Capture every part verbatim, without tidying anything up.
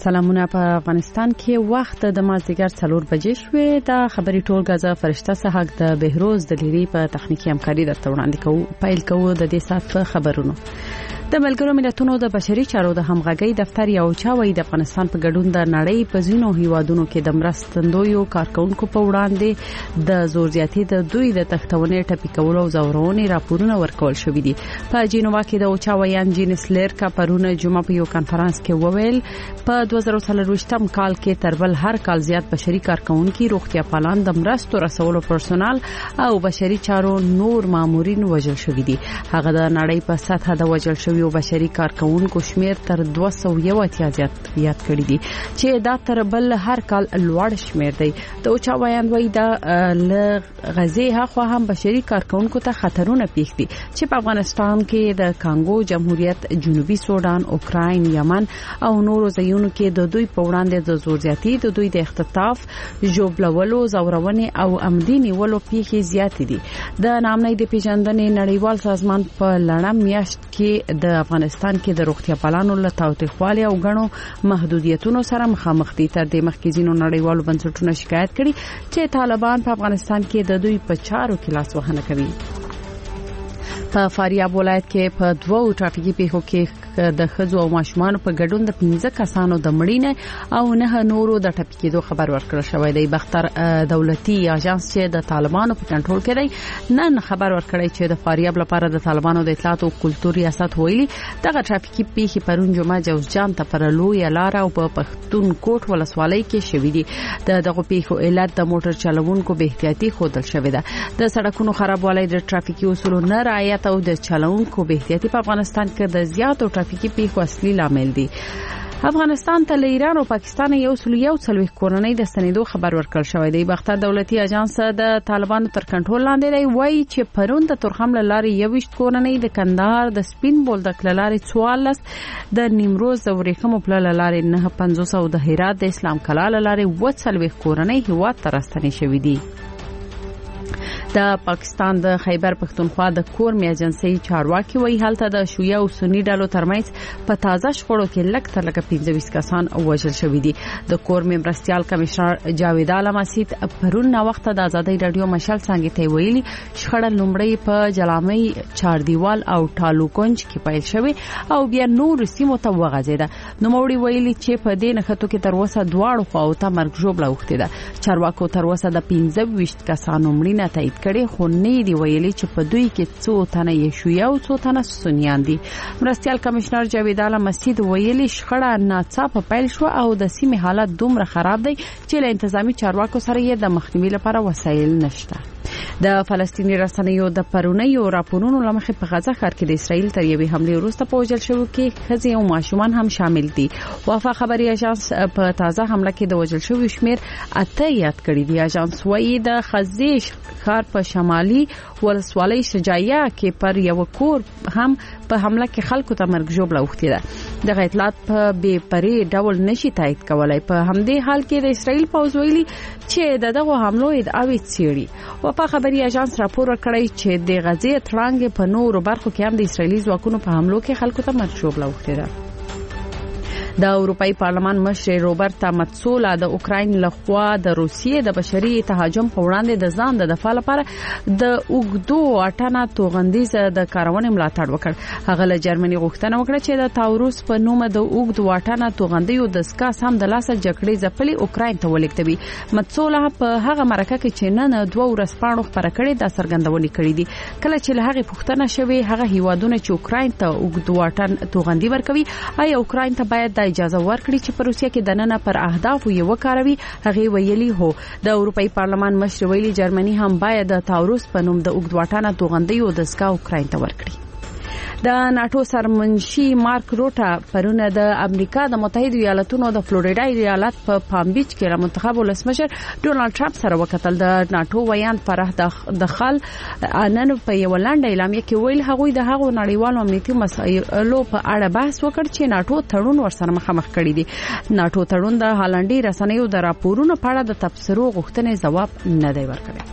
سلامونه. په افغانستان کې وخت د مازدیګر څلور بجې شوې. د خبري ټولګه ز فرشته صحاک د بهروز د لیری په تخنیکی همکاري درته وړاندې کوو. پیل کوو د دې سات خبرونو. د ملګرو ملتونو د بشري چارو د همغږي دفتر یو چاوي د افغانستان په ګډون د نړۍ په ځینو هیوادونو کې د مرستندویو کارکونکو په وړاندې د زور زیاتي د دوی د تختونې ټپي کولو او زورونې راپورونه ورکول شوې دي. په جنوبا کې د اوچاویان جینس لرکا پرونه جمعه په یو کانفرنس کې وویل په دوه زره څلرويشتم کال کې تر بل هر کال زیات بشري کارکونکو، روغتیا پالان، د مرستو رسولو پرسونل او بشري چارو نور مامورین وژل شوې دي. هغه د نړۍ په سطح د وژل شوی او بشري کارکونکو شمیر تر دوه سوه یو اتیا زیات یاد کړی دي چې دا تر بل هر کال لوړ شمیر دی. د اوچاویان وایي دا ل غزې هغه هم بشري کارکونکو ته خطرونه پیښ دي چې په افغانستان کې د کانګو جمهوریت، جنوبي سودان، اوکراین، یمن او نورو ځایونو کې د دوی په وړاندې د زور زیاتی، د دوی د اختطاف، ژوبلولو، زورونې او امدي نیولو پیښې زیات دي. د نامنۍ د پیژندنې نړیوال سازمان په لړم میاشت کې د افغانستان کې د روغتیا پالانو له تاوتریخوالي او غنو محدودیتونو سره مخامخ دي. تر دې مخکې ځینو نړیوالو بنسټونو شکایت کړي چې طالبان په افغانستان کې د دوی په چارو کې لاس وهنه کوي. په فاریاب ولایت کې په دوو ټرافیکي پیښو کې د خځو او ماشومان په ګډون د پنځه کسانو د مړینې او نه نورو د ټپي کېدو خبر ورکړل شوی دی. بختر دولتي اژانس چې د طالبانو په کنټرول کې دی نن خبر ورکړی چې د فاریاب لپاره د طالبانو د اطلاعات او کلتور ریاست ویلي دغه ټرافیکي پیښې پرون جمعه جوزجان ته پر لوی لار او په پښتون کوټ ولسوالۍ کې شوې دي. د دغه پیښو علت د موټر چلوونکو بې احتیاطي ښودل شوې ده. د سړکونو خرابوالی، د ټرافیکي اصولو نه رعایت او د چلوونکو بې احتیاطي په افغانستان کې د زیاتو ټرافیکي پیښو اصلي لامل دي. افغانستان ته له ایران او پاکستان یو سل یو څلوي کورنۍ د ستنېدو خبر ورکړل شوی دی. بختر دولتي اژانس د طالبانو تر کنټرول لاندې دی. وایي چې پرون د تورخم لارې یوشت کورنۍ، د کندهار د سپین بولدک لارې څوارلس، د نیمروز د ورېخمو پل لارې نه پنځوس او د هرات د اسلام کلا لارې اووه څلوي کورنۍ هیواد ته راستنې شوې دي. د پاکستان د خیبر پښتونخوا د کورمې ایجنسي چارواکي وایي هلته د شیعه او سنی ډلو ترمنځ په تازه شخړو کې لږ تر لږه پنځه ویشت کسان وژل شوي دي. د کورمې مرستيال کمشنر جاوید عالم اسید پرون نا وخت د ازادۍ رادیو مشال څنګه ته ویلي شخړه لومړی په جلامي، چاردیوال او ټالوکنج کې پیل شوه او بیا نور سیمو ته وغځیده. نو موري ویلي چې په دې نخټو کې تر اوسه دواړو خواو ته مرګ ژوبله وخته ده. چارواکو تر اوسه د پنځه ویشت کسانو مړینه تایید کړي، خو نه دی ویلي چې په دوی کې څو تنه یې شیعه او څو تنه سنیان دي. مرستيال کمشنر جاوید عالم اسید ویلي شخړه ناڅاپه پیل شو او د سیمې حالت دومره خراب دی چې له انتظامی چارواکو سره یې د مخنیوي لپاره وسایل نشته. د فلسطینی رسنیو د پرونیو راپورونو لمخې په غزه ښار کې د اسرائیل تر یوې حمله وروسته په وژل شوو کې ښځې او ماشومان هم شامل دي. وفا خبري اژانس په تازه حمله کې د وژل شوو شمیر اته یاد کړی دی. اژانس وایي د غزې ښار په شمالي ولسوالۍ شجاعیه کې پر یو کور هم په حمله کې خلکو ته مرګ ژوبله وخته ده. د اطلاعات په بې پرې ډول نشي تایید کولای. په همدې حال کې د اسرائیل پوځ ویلي چې دغه حملو ادعاوې څېړي. وفا خبري اژانس راپور ورکړی چې د غزې تړانګ په نورو برخو کې هم د اسرائیلي ځواکونو په حملو کې خلکو ته مرګ ژوبله وخته ده. د اروپאי پارلمان مشر روبرتا متسولا د اوکراین لخوا د روسیې د بشري تهاجم په وړاندې د ځان د دفاع لپاره د اوګدو اټانا توغندیز د کارونې ملاتړ وکړ. هغه له جرمني غوښتنه وکړه چې د تاوروس په نوم د اوګدو اټانا توغندیو د سکاس هم د لاسه جګړې ځپلې اوکراین ته ولېږدوي. متسولا په هغه مرکه کې چې نن دوه ورځپاڼو خبره کړې د څرګندونې کړې دي. کله چې له هغه پوښتنه شوې هغه هیوادونه چې اوکراین ته اوګدو اټانا توغندي ورکوي آیا اوکراین ته باید اجازه ورکړي چې په روسیه کې دننه پر اهداف یې وکاروي، هغه ویلي هو. د اروپאי پارلمان مشر ویلي جرمني هم باید د تاوروس په نوم د اوګدواټانا توغندیو د سکا اوکراین ته ورکړي. د ناتو سرمنشي مارک روټا پرونه د امریکا د متحده ایالاتونو د فلوریډا ایالت په پام بیچ کې له منتخب ولسمشر ډونالد ټرمپ سره وکتل. د ناتو ویان فرح دخل نن په یو لاندې اعلامیه کې ویل هغوی د هغو نړیوالو امنیتي مسایلو په اړه بحث وکړ چې ناتو تړون ورسره مخامخ کړی دی. ناتو تړون د هالندي رسنیو د راپورونو په اړه د تبصرو غوښتنې ځواب نه دی ورکړی.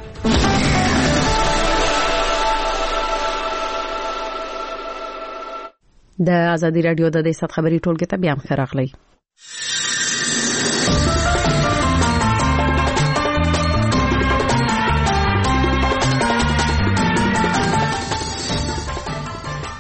د ازادي رادیو د دې سات خبري ټولګه ته بیا مخ راغلی.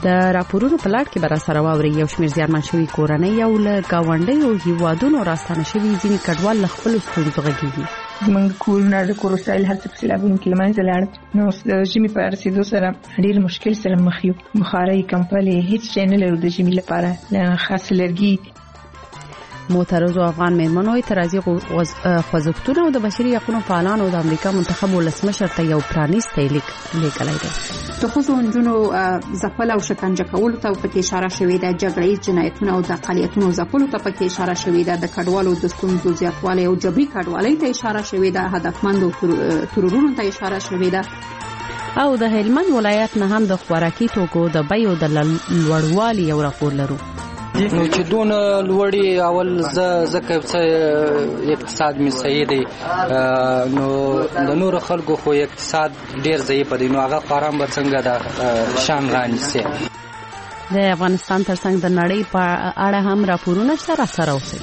د راپورونو په لړ کې به را سره واوري یو شمېر زیانمن شوي کورنۍ او له ګاونډیو هیوادونو راستانه شوي ځینې کډوال له خپلو ستونزو غږېږي. زموږ کورونه د کور وسایل هر څه په سیلابونو کې له منځه لاړل، نو د ژمي په رسېدو سره ډېر مشکل سره مخ یو. بخارۍ، کمپلې هیڅ شی نه لرو د ژمي لپاره، له خاص لرګي. معترضو افغان میرمنو اعتراضي خوځښتونه او د بشري حقوقو فعالانو د امریکا منتخب ولسمشر ته یو پرانیستی لیک لیکلی دی. د ښځو نجونو ځپل او شکنجه کولو ته پکې اشاره شوې ده، جګړیز جنایتونه او د اقلیتونو ځپلو ته پکې اشاره شوې ده، د کډوالو د ستونزو زیاتوالی او جبري کډوالۍ ته اشاره شوې ده، هدفمندو ترورونو ته اشاره شوې ده. او د هلمند ولایت نه هم د خوراکي توکو د بیو د لوړوالي یو راپور لرو. نو چې دون لوړی اول زکه څه اقتصاد می صحیح دی، نو د نور خلکو خو اقتصاد ډیر ضعیف دی، نو هغه قارم به څنګه د شان رانیسي. د افغانستان ترڅنګ د نړۍ په اړه هم راپورونه سره سره اوسي.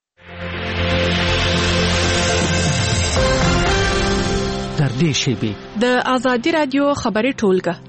تر دې شی د آزادی رادیو خبري ټولګه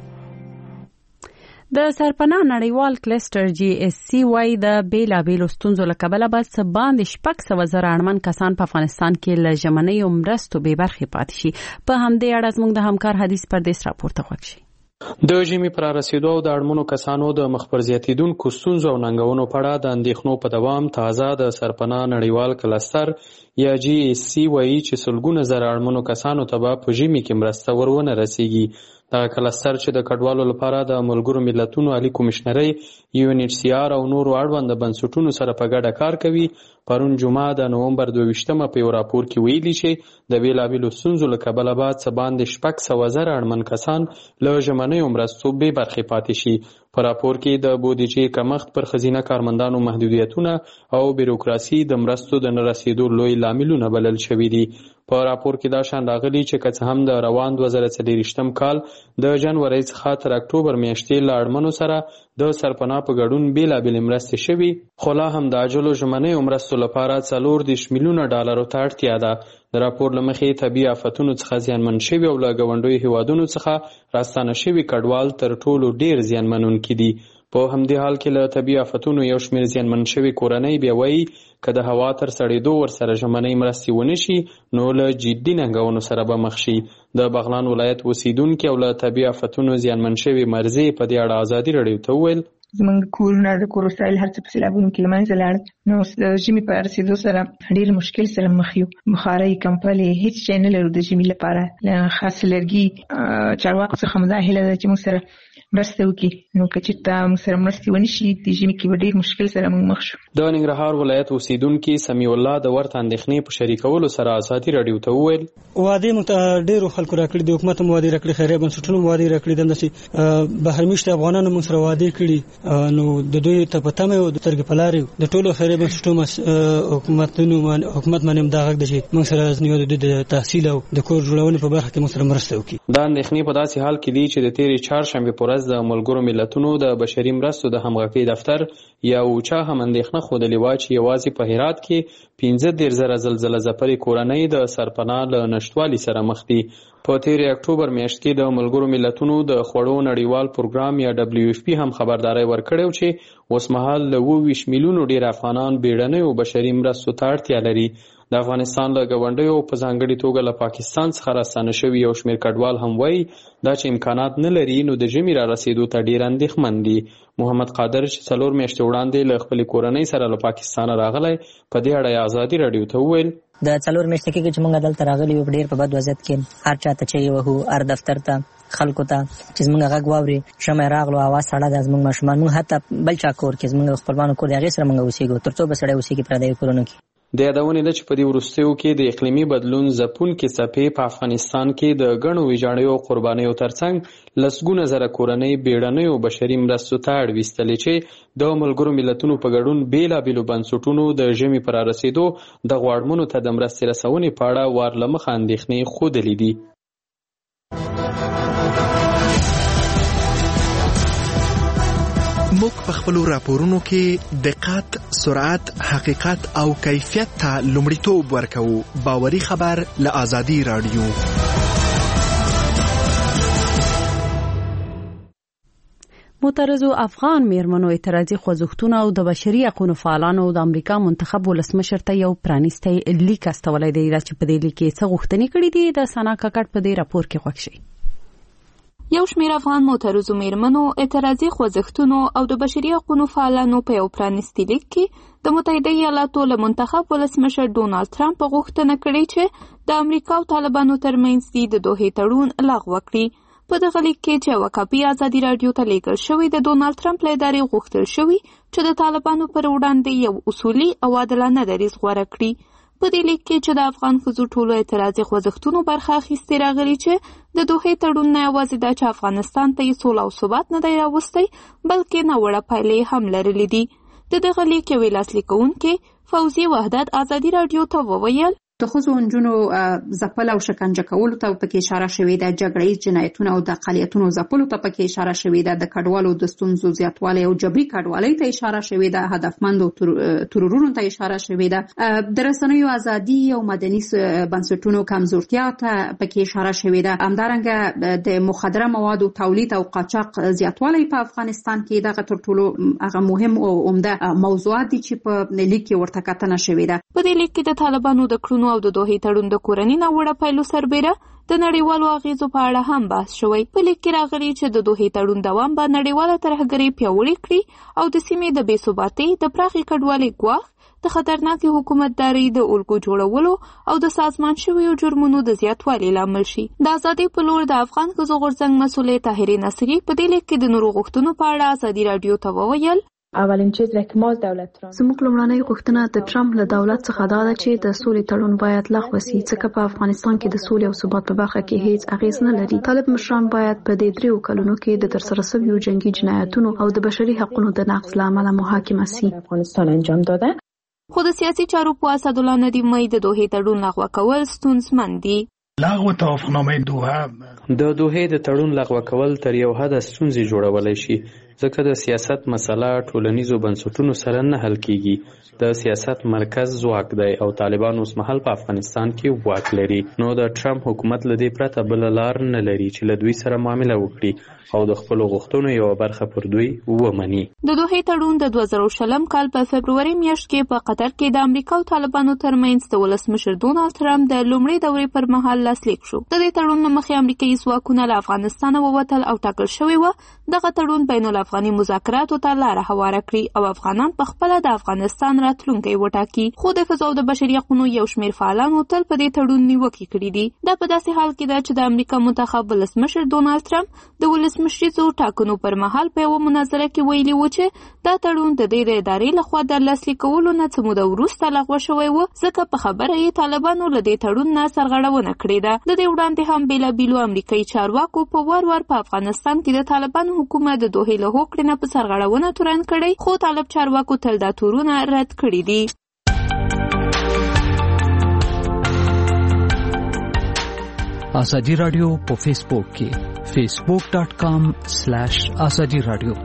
د سرپناه نړیوال کلستر جی اس سی واي د بیلابېلو ستونزو له کبله بعد څه باندې شپږ سوه زره اړمن کسان په افغانستان کې له ژمنیو مرستو بې برخې پاتې شي. په همدې اړه زموږ د همکار حدیث پردیس راپور ته غوږ شي. د ژمي پر رسیدو او د اړمنو کسانو د مخبر زیاتیدونکو ستونزو او ننګونو په اړه د اندېښنو په دوام تازه د سرپناه نړیوال کلستر یا جی اس سی وايي چې سلګونه زره اړمنو کسانو ته به په ژمي کې مرسته ورونه رسیږي. دا کلستر چې د کډوالو لپاره د ملګرو ملتونو عالی کمشنري یو ان ایچ سی آر او نورو اړوند بنسټونو سره په ګډه کار کوي. پرون جمعه د نومبر دوه ویشتمه په یو راپور کې ویلي چې د بیلابېلو ستونزو له کبله بعد څه باندې شپږ سوه زره اړمن کسان له ژمنیو مرستو بې برخې پاتې شي. په راپور کې د بودیجې کمښت پر ښځینه کارمندانو محدودیتونه او بیروکراسي د مرستو د نه رسیدو لوی لاملونه بلل شوي دي. په راپور کې دا شان راغلي چې که څه هم د روان دوه زره څلېرویشتم کال د جنورۍ څخه تر اکتوبر میاشتې له اړمنو سره د سرپناه په ګډون بیلابېلې مرستې شوي، خو لا هم د عاجلو ژمنیو مرستو لپاره څلور دېرش میلیونه ډالرو ته اړتیا ده. د راپور له مخې طبیعي آفتونو څخه زیانمن شوي او له ګاونډیو هیوادونو څخه راستانه شوي کډوال تر ټولو ډېر زیانمنونکي دي. په همدې حال کې له طبیعي آفتونو یو شمېر زیانمن شوي کورنۍ بیا وایي که د هوا تر سړېدو ورسره ژمنۍ مرستې ونه شي نو له جدي ننګونو سره به مخ شي. د بغلان ولایت اوسیدونکي او له طبیعي آفتونو زیانمن شوي مرزي په دې اړه ازادي راډیو ته وویل زموږ کورونه د کور وسایل هر څه په سیلابونو کې له منځه لاړل، نو د ژمي په رسېدو سره ډېر مشکل سره مخ یو. بخارۍ، کمپلې هیڅ شی نه لرو د ژمي لپاره، له خاص لرګي. چارواکو څخه مو دا هیله ده چې موږ سره مرسته وکړي، نو که چېرته موږ سره مرستې ونه شي د ژمي کې به ډېر مشکل سره موږ مخ شو. د ننګرهار ولایت اوسیدونکي سمیع الله د ورته اندېښنې په شریکولو سره ازادي راډیو ته وویل وعدې موږ ته ډېرو خلکو راکړي دي، حکومت هم وعدې راکړي، خیریه بنسټونو هم وعدې راکړي، دمداسې بهر میشته افغانانو موږ سره وعدې کړي، نو د دوی ته په تمه او د سترګې په لارې د ټولو خیریه بنسټونو حکومتونو حکومت باندې هم دا غږ دی چې موږ سره ځینې د دوی د تحصیل او د کور جوړونې په برخه کې موږ سره مرسته وکړي. دا اندېښنې په داسې حال کې دي چې د تېرې چهارشنبې په ورځ د ملګرو ملتونو د بشري مرستو د همغږۍ دفتر یا اوچا هم اندېښنه ښودلې وه چې یوازې په هرات کې پنځه دېرش زره زلزله ځپلې کورنۍ د سرپناه له نشتوالي سره مخ دي. په تېرې اکتوبر میاشت کې د ملګرو ملتونو د خوړو نړیوال پروګرام یا ډبلیو ایف پی هم خبرداری ورکړی چې اوسمهال له اووه ویشت میلیونو ډېر افغانان بیړنیو بشري مرستو ته اړتیا لري. د افغانستان له ګاونډیو په ځانګړي توګه له پاکستان څخه راستانه شوي یو شمېر کډوال هم وایي دا چې امکانات نه لري نو د ژمي را رسېدو ته ډېر اندېښمن دي. محمد قادر چې څلور میاشتې وړاندې له خپلې کورنۍ سره له پاکستانه راغلی په دې اړه یې ازادي راډیو ته وویل د څلور میاشتې کېږي چې موږ دلته راغلي یو ډېر په بد وضعیت کې، هر چا ته چیغې وهو، هر دفتر ته خلکو ته چې زموږ غږ واوري، ژمی راغلو هوا سړه ده، زموږ ماشومان موږ حتی بل چا کور کې زموږ خپلوانو کور دی هغې سره موږ اوسېږو تر څو به سړی اوسېږي پردیو کورونو کې. د یادونې ده چې په دې وروستیو کې د اقلیمي بدلون ځپونکې څپې په افغانستان کې د ګڼو ویجاړیو او قربانیو ترڅنګ لسګونه زره کورنۍ بیړنیو بشري مرستو ته اړ ویستلې چې د ملګرو ملتونو په ګډون بېلابېلو بنسټونو د ژمي پر رسېدو دغو اړمنو ته د مرستې رسونې په اړه وار له مخه اندېښنې ښودلې دي. موږ په خپلو راپورونو کې دقت، سرعت، حقیقت او کیفیت ته لومړیتوب ورکوو. باوري خبر له آزادي راډیو. معترضو افغان میرمنو اعتراضي خوځښتونه او د بشري حقوقو فعالانو د امریکا منتخب ولسمشر ته یو پرانیستی لیک استولای دی چې په دې لیک کې څه غوښتنې کړې دي د سنا کاکړ په دې راپور کې خوښ شي. یو شمېر افغان معترضو میرمنو اعتراضي خوځښتونو او د بشري حقوقو فعالانو په یو پرانیستی لیک کې د متحده ایالاتو له منتخب ولسمشر ډونالد ترامپ غوښتنه کړې چې د امریکا او طالبانو ترمنځ د دوحې تړون لغوه کړي. په دغه لیک کې چې یوه کاپي ازادي راډیو ته لیږل شوی د ډونالد ترامپ له ادارې غوښتل شوي چې د طالبانو پر وړاندې یو اصولي او عادلانه دریځ غوره کړي. په دې لیک کې چې د افغان ښځو ټولو اعتراضي خوځښتونو برخه اخیستې راغلي چې د دوحې تړون نه یوازې دا چې افغانستان ته یې سوله او ثبات نه دی راوستی بلکې ناوړه پایلې هم لرلې دي. د دغه لیک یوې لاسلیک کوونکې فوزي وحدت ازادي راډیو ته وویل د ښځو او نجونو ځپل او شکنجه کولو ته پکې اشاره شوې ده، جګړه ییز جنایتونه او د اقلیتونو ځپلو ته پکې اشاره شوې ده، د کډوالو د ستونزو زیاتوالی او جبري کډوالۍ ته اشاره شوې ده، هدفمندو ترورونو ته اشاره شوې ده، د رسنیو ازادي او مدني بنسټونو کمزورتیا ته پکې اشاره شوې ده. همدارنګه د مخدره موادو تولید او قاچاق زیاتوالی په افغانستان کې دغه تر ټولو هغه مهم او عمده موضوعات دي چې په لیک کې ورته کتنه شوې ده. په دې لیک کې د طالبانو د کړنو او د دوحې تړون د کورنۍ ناوړه پایلو سربیره د نړیوالو اغیزو په اړه هم بحث شوی. په لیک کې راغلي چې د دوحې تړون دوام به نړیواله ترهګري پیاوړې کړي او د سیمې د بې ثباتۍ، د پراخې کډوالۍ ګواښ، د خطرناکې حکومتدارۍ د الګو جوړولو او د سازمان شویو جرمونو د زیاتوالي لامل شي. د ازادۍ په لور د افغان ښځو غورځنګ مسؤلې طاهرې نصري په دې لیک کې د نورو غوښتنو په اړه ازادي راډیو ته وویل اولین چیز را که ما از دولت ترامپ زموږ لومړنۍ غوښتنه د ټرمپ له دولت څخه دا ده چې د سولې تړون باید لغوه شي، ځکه په افغانستان کې د سولې او ثبات په برخه کې هیڅ اغیز نه لري. طالب مشران باید په دې دریو کلونو کې د ترسره شویو جنگي جنایتونو او د بشري حقوقو د نقض له امله محاکمه شي. افغانستان انجام داده. خو د سیاسي چارو په اسدالله ندیم مې د دوحې تړون لغوه کول ستونزمن دي. لغوه توافقنامه دوحه د دوحې د تړون لغوه کول تر یو حده ستونزې جوړولی شي، ځکه د سیاست مسله ټولنیزو بنسټونو سره نه حل کیږي. د سیاست مرکز ځواک دی او طالبان اوس مهال په افغانستان کې واک لري، نو د ټرمپ حکومت له دې پرته بل لار نه لري چې له دوی سره معامله وکړي او د خپل غوښتنو یو برخه پر دوی ومني. د دوحې تړون د دوه زره شلم کال په فبروري میاشت کې په قطر کې د امریکا او طالبانو ترمنځ د ولسمشر ډونالد ترامپ د لومړۍ دورې پر مهال لاسلیک شو. د دې تړون نه مخکې امریکایي ځواکونه له افغانستانه ووتل او ټاکل شوی و دغه تړون بین الافغاني مذاکراتو ته لاره هواره کړي او افغانان په خپله د افغانستان راتلونکی وټاکي. خو د ښځو او د بشري حقوقو یو شمېر فعالانو تل په دې تړون نیوکې کړي دي. دا په داسې حال کې ده چې د امریکا منتخب ولسمشر ډونالد ترامپ د ولسمشریزو ټاکنو پر مهال په یوه مناظره کې ویلي و چې دا تړون د دې د ادارې لخوا د لاسلیک کولو نه څه موده وروسته لغوه شوی و، ځکه په خبره یې طالبانو له دې تړون نه سرغړونه کړې ده. د دې وړاندې هم بېلابېلو امریکایي چارواکو په وار وار په افغانستان کې د طالبانو حکومت د دوحې له هوکړې نه په سرغړونه تورن کړی، خو طالب چارواکو تل دا تورونه رد کړي دي. ازادي رادیو په فیسبوک کې فیسبوک ډاٹ کام سلیش ازادي رادیو.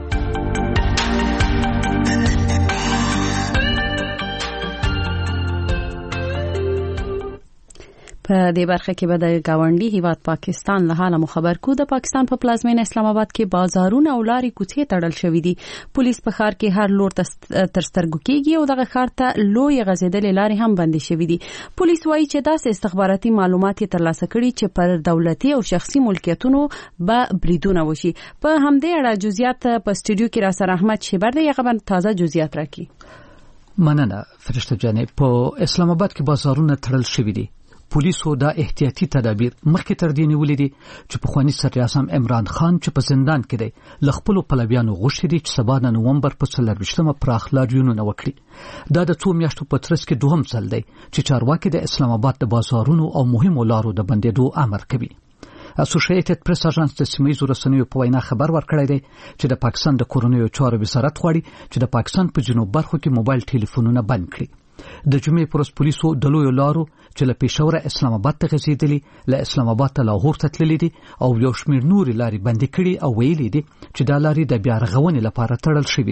په دې برخه کې به د گاونډي هیواد پاکستان له حاله خبر کو. د پاکستان په پلازمینه اسلام آباد کې بازارونه او لارې کوڅې تړل شوې دي. پولیس په ښار کې هر لور تر سترګو کېږي او دغه ښار ته لوی غځېدلې لارې هم بندې شوې دي. پولیس وایي چې داسې استخباراتي معلومات یې ترلاسه کړي چې پر دولتي او شخصي ملکیتونو به بریدونه وشي. په همدې اړه جزئیات په سټوډیو کې را سره احمد شیبر دی، هغه به تازه جزئیات راکړي. مننه فرشته جانې. په اسلام آباد کې بازارونه تړل شوي دي. پولیسو دا احتیاطي تدابیر مخکې تر دې نیولې دي چې پخواني صدر اعظم عمران خان چې په زندان کې دی له خپلو پلویانو غوښتي دي چې سبا د نومبر په څلرویشتمه پراخ لاریونونه وکړي. دا د څو میاشتو په ترڅ کې دوهم ځل دی چې چارواکي د اسلام آباد د بازارونو او مهمو لارو د بندېدو امر کوي. اسوسییټډ پریس اژانس د سیمه‌ییزو رسنیو په وینا خبر ورکړی دی چې د پاکستان د کورنیو چارو وزارت غواړي چې د پاکستان په جنوب برخو کې موبایل ټلیفونونه بند کړي. د جمعې پر ورځ پولیسو د لویو لارو چې له پېښوره اسلام آباد ته غځېدلې له اسلام آباد ته لاهور ته تللې دي او یو شمېر نورې لارې بندې کړي او ویلي دي چې دا لارې د بیا رغونې لپاره تړل شوي دي.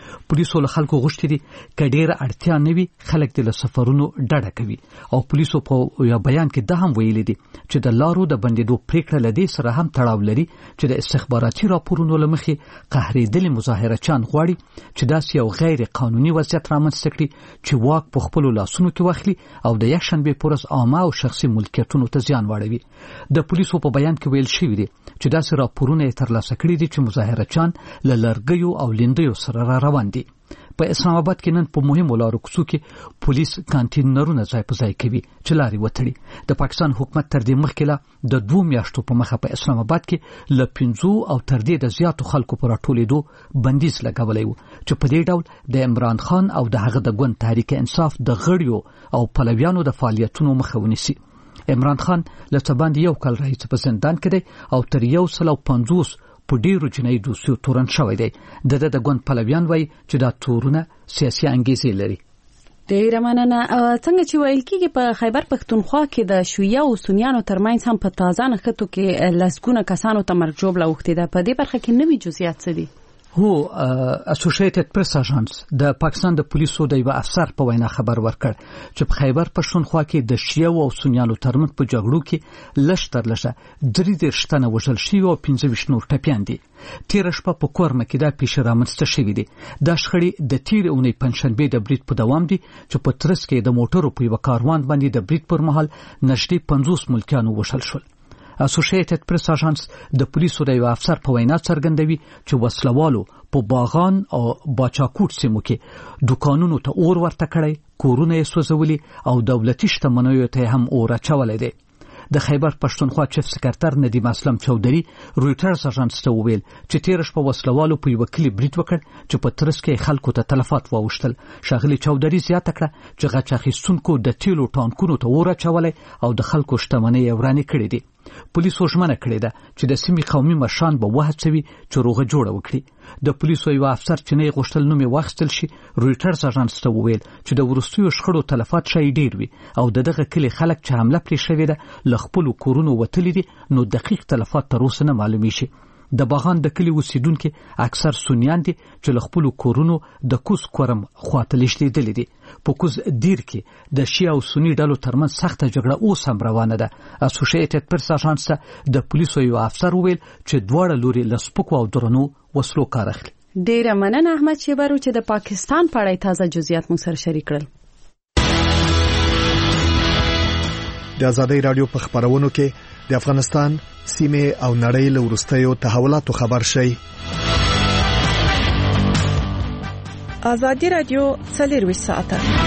پولیسو له خلکو غوښتي دي کډیر اړتیا نه وي خلک د سفرونو ډډه کوي او پولیسو په یو بیان کې دا هم ویلي دي چې د لارو د بندیدو پریکړه لدی سره هم تړاو لري چې د استخباراتي راپورونو لمخې قهرېدلي مظاهرچیان غواړي چې داسې یو غیر قانوني وضعیت رامنځته کړي چې واک په خپلو لاسونو کې واخلي او د یکشنبې په ورځ عامه او شخصي ملکیتونو ته زیان واړوي. د پولیسو په بیان کې ویل شوي دي چې داسې راپورونه یې ترلاسه کړي دي چې مظاهرچیان له لرګیو او لیندیو سره را روان دي. په اسلام آباد کې نن په مهمو لارو کوڅو کې پولیس کانټینرونه ځای په ځای کوي چې لارې وتړي. د پاکستان حکومت تر دې مخکې لا د دوه میاشتو په مخه په اسلام آباد کې له پنځو او تر دې د زیاتو خلکو پر راټولېدو بندیز لګولی و چې په دې ډول د عمران خان او د هغه د ګوند تحریک انصاف د غړیو او پلویانو د فعالیتونو مخه ونیسي. عمران خان له څه باندې یو کال راهیسې په زندان کې دی او تر یو سل او پنځوس په ډیرو جنایي دوسیو تورن شوی دی. د د د ګوند پلویان وایي چې دا تورونه سیاسي انګیزې لري. ډیره مننه. څنګه چې ویل کېږي په خیبر پښتونخوا کې د شیعه او سنیانو ترمنځ هم په تازه نښتو کې لسګونه کسانو ته مرګ ژوبله اوښتې ده. په دې برخه کې نوي جزئیات څه دي؟ هو اسوسییټډ پریس اژانس د پاکستان د پولیسو د یو افسر په وینا خبر ورکړ چې په خیبر پښتونخوا کې د شیعه او سنیانو ترمنځ په جګړو کې لږ تر لږه درې دېرش تنه وژل شوي او پنځه ویشت نور ټپیان دي. تېره شپه په کورمه کې دا پیښې رامنځته شوې دي. دا شخړې د تېرې اونۍ پنجشنبې د برید په دوام دي چې په ترڅ کې د موټرو په یوه کاروان باندې د برید پر مهال نږدې پنځوس ملکیانو وژل شول. اسوسییټډ پریس اژانس د پولیسو د یو افسر په وینا څرګندوي چې وسلوالو په باغان او باچاکوټ سیمو کې دوکانونو ته اور ورته کړی، کورونه یې سوځولي او دولتي شتمنیو ته هم اور اچولی دی. د خیبر پښتونخوا چیف سکرټر ندیم اسلم چودري رويټرز اژانس ته وویل چې تېره شپه وسلوالو په یو کلی برید وکړ چې په ترڅ کې خلکو ته تلفات واوښتل. ښاغلي چودري زیاته کړه چې غچ اخیستونکو د تیلو ټانکونو ته اور اچولی او د خلکو شتمنۍ یې ورانې کړې دي. پولیسو ژمنه کړې ده چې د سیمې قومي مشران به وهڅوي چې روغه جوړه وکړي. د پولیسو یو افسر چې نه یې غوښتل نوم یې واخیستل شي رويټرز اژانس ته وویل چې د وروستیو شخړو تلفات شاید ډېر وي او د دغه کلي خلک چې حمله پرې شوې ده له خپلو کورونو وتلي دي نو دقیق تلفات تر اوسه نه معلومیږي. د باغان د کلي اوسیدونکي اکثر سنیان دي چې له خپلو کورونو د کوز کورم خواته لیږدېدلي دي. په کوز دیر کې د شیعه او سني ډلو ترمنځ سخته جګړه اوس هم روانه ده. اسوسییټډ پریس اژانس ته د پولیسو یو افسر وویل چې دواړه لوري له سپکو او درنو وسلو کار اخلي. ډیره مننه احمد شیبرو چې د پاکستان په اړه تازه جزئیات موږ سره شریک کړل. د آزادۍ رادیو په خبرونو کې د افغانستان سیمه او نړۍ له وروستیو تحولاتو خبر شي. آزادۍ رادیو څلور ساعته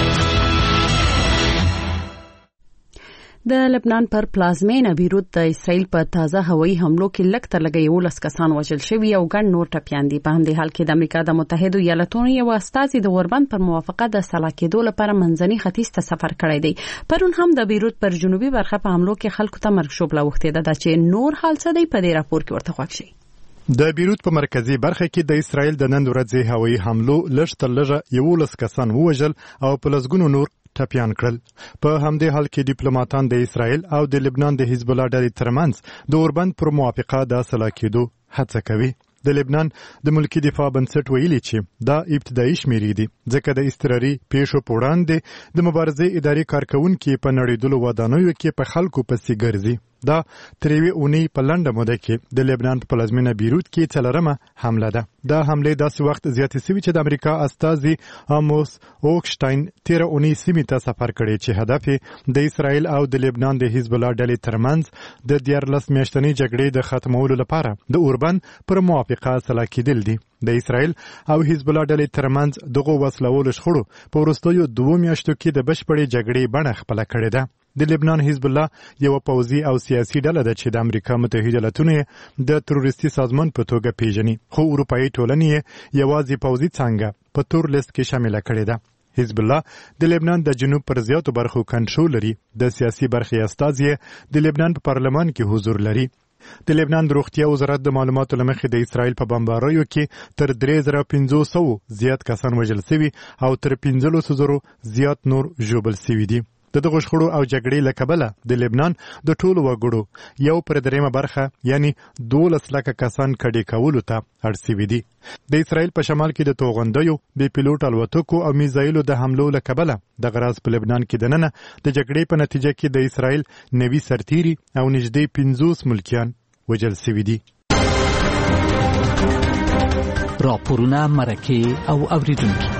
د لبنان پر پلازمینه بیروت د اسرائیل په تازه هوایي حملو کې لږ تر لږه یو لس کسان وژل شوي او ګڼ نور ټپیان دي. په همدې حال کې د امریکا د متحده ایالاتونو یو استازي د اوربند پر موافقه د سلا کېدو لپاره منځني ختیځ ته سفر کړی دی. پرون هم د بیروت پر جنوبي برخه په حملو کې خلکو ته مرګ ژوبله اوښتې ده چې نور حال څه دی په دې راپور کې ورته خوښ شي. د بیروت په مرکزی برخه کې د اسرائیل د نن ورځې هوایي حملو لږ تر لږه یو لس کسان ووژل او په لسګونو نور ټپیان کړل. په همدې حال کې ډیپلوماټان د اسرائیل او د لبنان د حزب الله ډلې ترمنځ د اوربند پر موافقه د سلا کېدو هڅه کوي. د لبنان د ملکی دفاع بنسټ ویلي چې دا ابتدایي شمیرې دي ځکه د استراري پیښو په وړاندې د مبارزې اداري کارکونکو په نړیدلو ودانیو کې په خلکو پسې ګرځي. دا تریوي اونۍ په لنډه موده کې د لبنان په پلازمینه بیروت کې څلورمه حمله ده. دا حمله داسې وخت زیاتې شوې چې د امریکا استازي اموس اوکشتاین تیره اونۍ سیمې ته سفر کړی چې هدف د اسرائیل او د لبنان د حزب الله ډلې ترمنځ د دیارلس میاشتنۍ جګړې د ختمولو لپاره د اوربند پر موافقه سلا کېدل دي. د اسرائیل او حزب الله ډلې ترمنځ دغه وسلوالو شخړو په وروستیو دوه میاشتو کې د بشپړې جګړې بڼه خپله کړې ده. د لبنان حزب الله یو پوځي او سیاسي ډله ده چې د امریکا متحده ایالاتونو د تروریستي سازمان په توګه پیژني خو اروپאי ټولنې یوازې پوځي څنګه په تور لیست کې شامل کړي ده. حزب الله د لبنان د جنوب پر زیاتو برخو کنټرول لري. د سیاسي برخې استازي د لبنان په پارلمان کې حضور لري. د لبنان د روغتیا وزارت د معلوماتو لمخې د اسرائیل په بمباریو کې تر درې زره پنځه سوه زیات کسان وژل شوي او تر پنځلس زره زیات نور ژوبل شوي دي. د دغه شخړو او جګړې له کبله د لبنان د ټولو وګړو یو پر دریمه برخه یعنی دولس لکه کسان کډې کولو ته اړ شوي دي. د اسرائیل په شمال کې د توغندیو بې پیلوټ الوتکو او میزایلو د حملو له کبله دغه راز په لبنان کې دننه د جګړې په نتیجه کې د اسرائیل نوي سرتیري او نږدې پنځوس ملکیان وژل شوي دي. راپورونه مرکه او اوریدونکي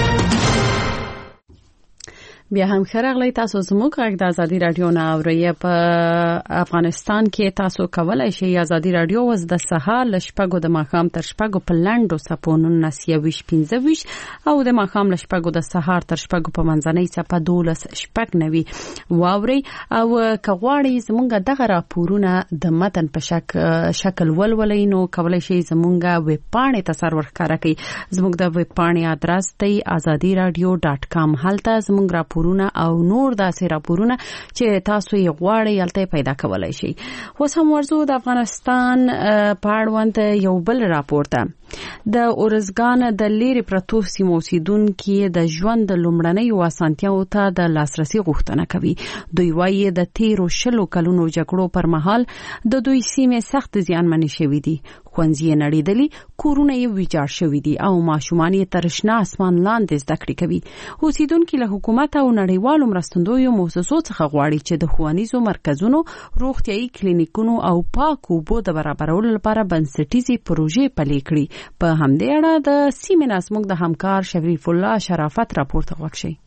بیا هم خراغلی تاسو زموږ غږ د ازادي رادیو نه اورئ. په افغانستان کې تاسو کولای شئ ازادي رادیو وز د سهار ل شپږو د ماښام تر شپږو په لاندو سپونون نسیويش پنځويش او د ماښام ل شپږو د سهار تر شپږو په منځنۍ سپه دولس شپږ نوي واوري. او کغواړي زموږ دغه راپورونه د متن په شک شکل ولولئ نو کولای شئ زموږ ویب پاڼې ته سر ورښکاره کړئ. زموږ د ویب پاڼې ادرس دی azadi radio dot com. هلته زموږ راپورونه او نور داسې راپورونه چې تاسو یې غواړئ هلته پیدا کولای شئ. اوس هم ورزو د افغانستان په اړوند یو بل راپور ته. د اورزګان د لیرې پرتو سیمو اوسیدونکي د ژوند د لومړنیو اسانتیاوو ته د لاسرسي غوښتنه کوي. دوی وایي د تیرو شلو کلونو جګړو پر مهال د دوی سیمې سخت زیانمنې شوي دي. ښوونځي یې نړېدلي، کورونه یې ویجاړ شوي دي او ماشومان یې تر شنه اسمان لاندې زده کړې کوي. اوسیدونکي له حکومت او نړیوالو مرستندویو موسسو څخه غواړي چې د ښوونیزو مرکزونو، روغتیايي کلینیکونو او پاکو اوبو د برابرولو لپاره بنسټیزې پروژې پلي کړي. په همدې اړه د سیمې نه زموږ د همکار شریف الله شرافت راپورته غوږ شئ.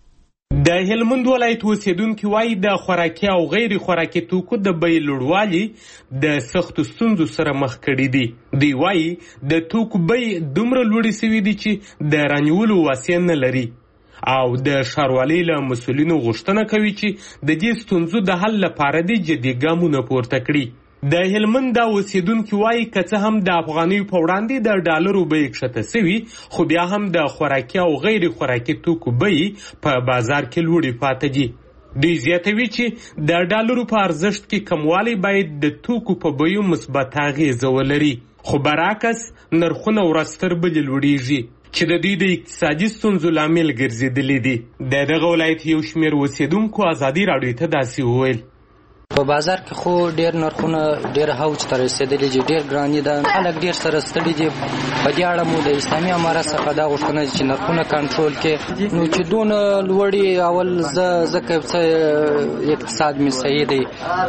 د هلمند ولایت اوسیدونکي وایي د خوراکي او غیر خوراکي توکو د بیې لوړوالي د سختو ستونزو سره مخ کړي دي. دوی وایي د توکو بیې دومره لوړې شوي دي چې د رانیولو وسیله نه لري او د ښاروالۍ له مسؤلینو غوښتنه کوي چې د دې ستونزو د حل لپاره د جدي ګامونه پورته کړي. د هلمند د اوسیدونکي وایي که څه هم د افغانیو په وړاندې د ډالرو بیې کښته سوي خو بیا هم د خوراکي او غیر خوراکي توکو بیې په بازار کې لوړې پاتې دي. دوی زیاتوي چې د ډالرو په ارزښت کې کموالی باید د توکو په بیو مثبت اغیزه ولري، خو برعکس نرخونه ورځ تر بلې لوړیږي چې د دوی د اقتصادي ستونزو لامل ګرځېدلي دي. د دغه ولایت یو شمېر اوسیدونکو ازادي راډیو ته داسې وویل: په بازار کې خو ډیر نرخونه ډیر هوج ته رسیدلي دي، ډیر ګراني ده، خلک ډیر سره ستړي دي. په دې اړه مو د اسلامي امارت څخه دا غوښتنه چې نرخونه کنټرول کړي. نو چې دونه لوړي اول ځکه چې اقتصاد مې صحیح دی،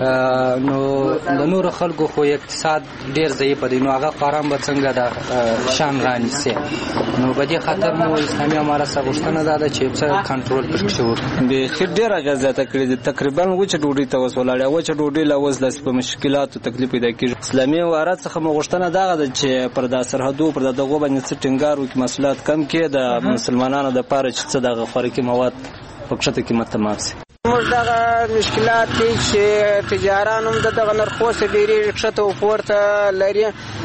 نو د نور خلکو خو اقتصاد ډیر ضعیف دی، نو هغه قارم به څنګه د شان رانیسي. نو په دې خاطر مو اسلامي امارت څخه غوښتنه ده چې څه کنټرول پکې شي. د خیر ډیر غزاته کړی تقریبا وچ ډوډۍ ته وسولاړه وچ ډوډۍ لا وز د مشکلاتو تکلیف پیدا کیږي. اسلامي امارت څخه مو غوښتنه ده چې پر د سرحدو پر دغه باندې څه ټینګار وکړي، مسئولات کم کړي د مسلمانانو د پاره چې څه دغه خوراکي مواد په کښته قیمت ته ماف شي. موږ دغه مشکلات دي چې تجاران هم دغه نرخو سره ډېری کښته او پورته لري.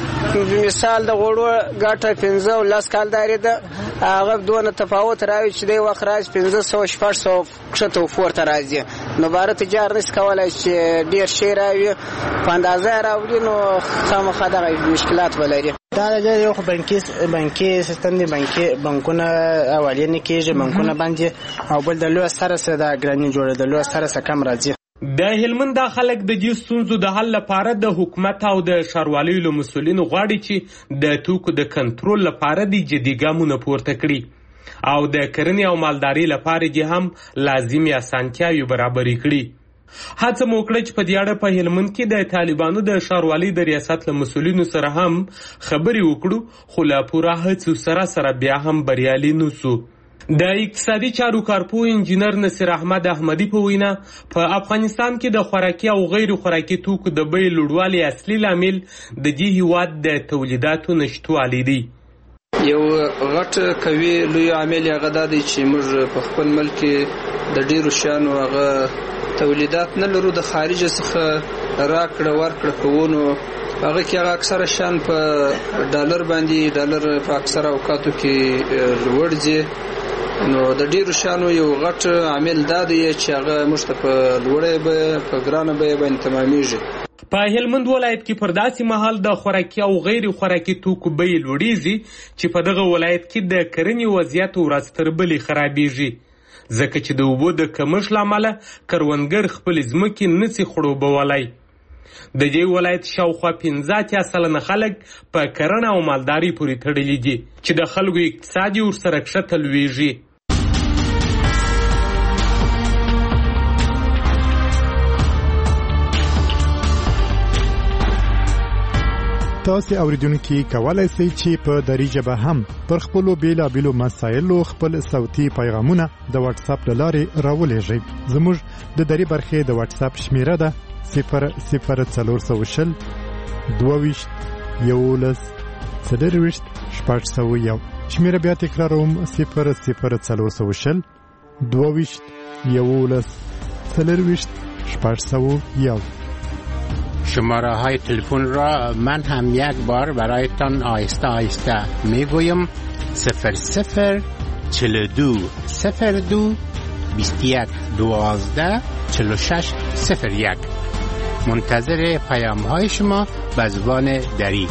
مثال د غوړو ګټه پنځه او لس کالداري ده، هغه دونه تفاوت راوي چې دی وخت راځي پنځه سوه شپږ سوه کښته او پورته راځي. نو باره تجار نشي کولی چې ډېر شی راوي په اندازه راوړي، نو خامخا دغه مشکلات ولري. دا د یو بانکي بانکي سیستم دی، بانکي بانکونه اولین نه کېږي، بانکونه باندې او بل د لوی سره سره د ګرانی جوړه د لوی سره سره کم راځي. د هلمند د خلک د دې ستونزو د حل لپاره د حکومت او د ښاروالۍ له مسؤلینو غواړي چې د توکو د کنټرول لپاره د جدي ګامونه پورته کړي او د کرنې او مالدارۍ لپاره دې هم لازمي اسانتیاوې برابرې کړي. هڅه مو وکړه چې په دې اړه په هلمند کې د طالبانو د ښاروالۍ د ریاست له مسؤلینو سره هم خبرې وکړو، خو له پوره هڅو سره سره بیا هم بریالي نه سو. د اقتصادي چارو کارپوه انجینر نصیر احمد احمدی په وینا په افغانستان کې د خوراکي او غیر خوراکي توکو د بیې لوړوالي اصلي لامل د دې هیواد د تولیداتو نشتوالی دی. یو غټ کوي لوی عامل هغه دا دی چې موږ په خپل ملک کې د ډیرو شیانو هغه تولیدات نه لرو، د خارج څخه راکړه ورکړه کوو. هغه کې هغه اکثره شیان په ډالر باندې، ډالر په اکثره اوقاتو کې لوړ ځي. نو د ډیرو شیانو یو غټ عامل دا دی چې هغه موږ ته په لوړه بیه په ګرانه بیه باندې تمامیږي. په هلمند ولایت کې پر داسې مهال د خوراکي او غیر خوراکي توکو بیې لوړیږي چې په دغه ولایت کې د کرنې وضعیت ورځ تر بلې خرابیږي. ځکه چې د اوبو د کمښت له امله کروندګر خپلې ځمکې نسي خړوبولی. د دې ولایت شاوخوا پنځه اتیا سلنه خلک په کرنه او مالداري پورې تړلي دي چې د خلکو اقتصاد یې ورسره کښته لویږي. تاسو اوریدونکو کولای شئ چې په دری ژبه هم پر خپل بیلابیلو مسایلو خپل صوتي پیغامونه د واتس اپ لارې راولېږئ. زموږ د دری برخې د واتس اپ شمیره ده صفر صفر څلور سوه شل دوه ویشت یولس څلرویشت شپږ سوه یو. شمیره بیا تکراروم صفر صفر څلور سوه شل دوه ویشت یولس څلرویشت شپږ سوه یو. شماره های تلفن را من هم یک بار برایتان آهسته آهسته میگویم: صفر صفر چهل و دو صفر دو بیست و یک دوازده چهل و شش صفر یک. منتظر پیام های شما به زبان دری.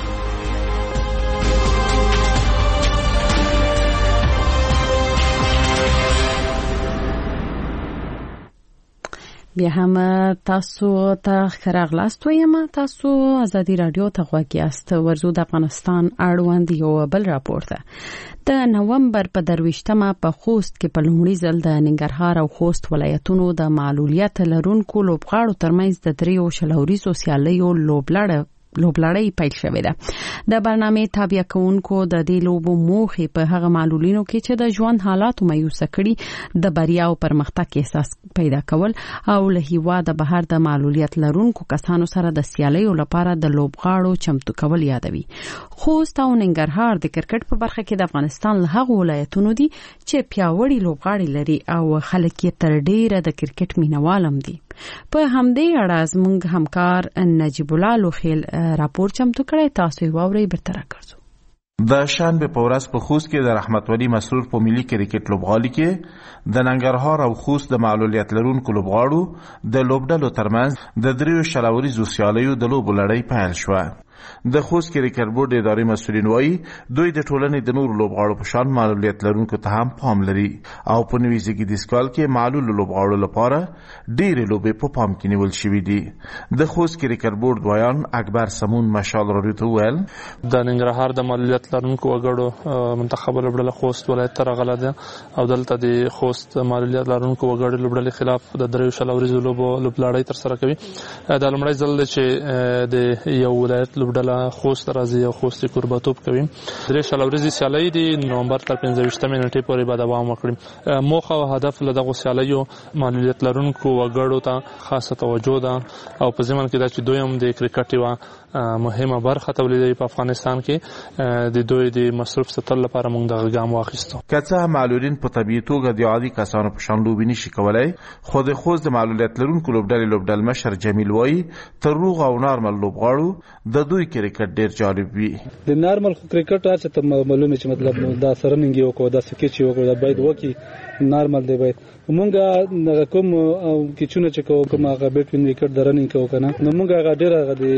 بیا هم تاسو ته خراغلاست ویم. تاسو ازادي رادیو ته غوږی یاست. ورزو د افغانستان اړوند یو بل راپور ده. د نومبر په درویشتمه په خوست کې په لومړي ځل د ننګرهار او خوست ولایتونو د معلولیت لرونکو لوبغاړو ترمنځ د دریو شلوريزو سیالیو لوبلړ لوبلړۍ پیل شوې ده. د برنامې تابع کوونکو د دې لوبو موخې په هغه معلولینو کې چې د ژوند حالاتو مایوسه کړي د بریا او پرمختګ احساس پیدا کول او له هیواده بهر د معلولیت لرونکو کسانو سره د سیالیو لپاره د لوبغاړو چمتو کول یادوي. خوست او ننګرهار د کرکټ په برخه کې د افغانستان له هغو ولایتونو دي چې پیاوړي لوبغاړي لري او خلک یې تر ډیره د کرکټ مینوالم دي. په همدې اړه زموږ همکار نجیب الله لوخیل راپور چمتو کړی. تاسو یې واورئ. برتره ګرځو. د شنبه په ورځ په خوست کې د رحمت ولی مسرور په ملي کرکټ لوبغالي کې د ننګرهار او خوست د معلولیت لرونکو لوبغاړو د لوبډلو ترمنځ د دریو شلوريزو سیالیو د لوبو لړۍ پیل شوه. د خوست کرکټ بورډ اداري مسؤلین وایي دوی د ټولنې د نورو لوبغاړو په شان معلولیت لرونکو ته هم پام لري او په نوي زیږدیز کال کې معلول لوبغاړو لپاره ډېرې لوبې په پام کې نیول شوې دي. د خوست کرکټ بورډ وایان اکبر سمون مشال راډیو ته وویل د ننګرهار د معلولیت لرونکو وګړو منتخب لوبډله خوست ولایت ته راغله ده او دلته د خوست معلولیت لرونکو وګړو لوبډلې خلاف د دریو شلوريزو لوبو لوبلړۍ ترسره کوي. د لومړی ځل چې د یو ولایت لوبډله خوست راځي او خوست کورباتوب کوي. درې شلوريزي سیالۍ د نومبر تر پنځه ویشتمې نیټې پورې به دوام وکړي. موخه او هدف له دغو سیالیو معلولیت لرونکو وګړو ته خاصه توجه ده او په ضمن کې دا چې دوی هم د کرکټ یوه مهمه برخه تولیدوي په افغانستان کې د دوی د مصروف ساتلو لپاره موږ دغه ګام واخیستو. که څه هم معلولین په طبیعي توګه د عادي کسانو په شان لوبې نشي کولی، خو د خوست د معلولیت لرونکو لوبډلې لوبډل مشر جمیل وایي تر روغ او نارمل لوبغاړو د دوی کرکټ ډیر جالب وي. د نارمل کرکټ هڅه ته معلومه چې مطلب دا سرننګ یو کو دا سکیچ یو کو دا باید وکی نارمل دی. باید مونږه کوم کیچونه چې کوم هغه بیت وین وکټ درنې کو کنه نو مونږه هغه ډیر هغه د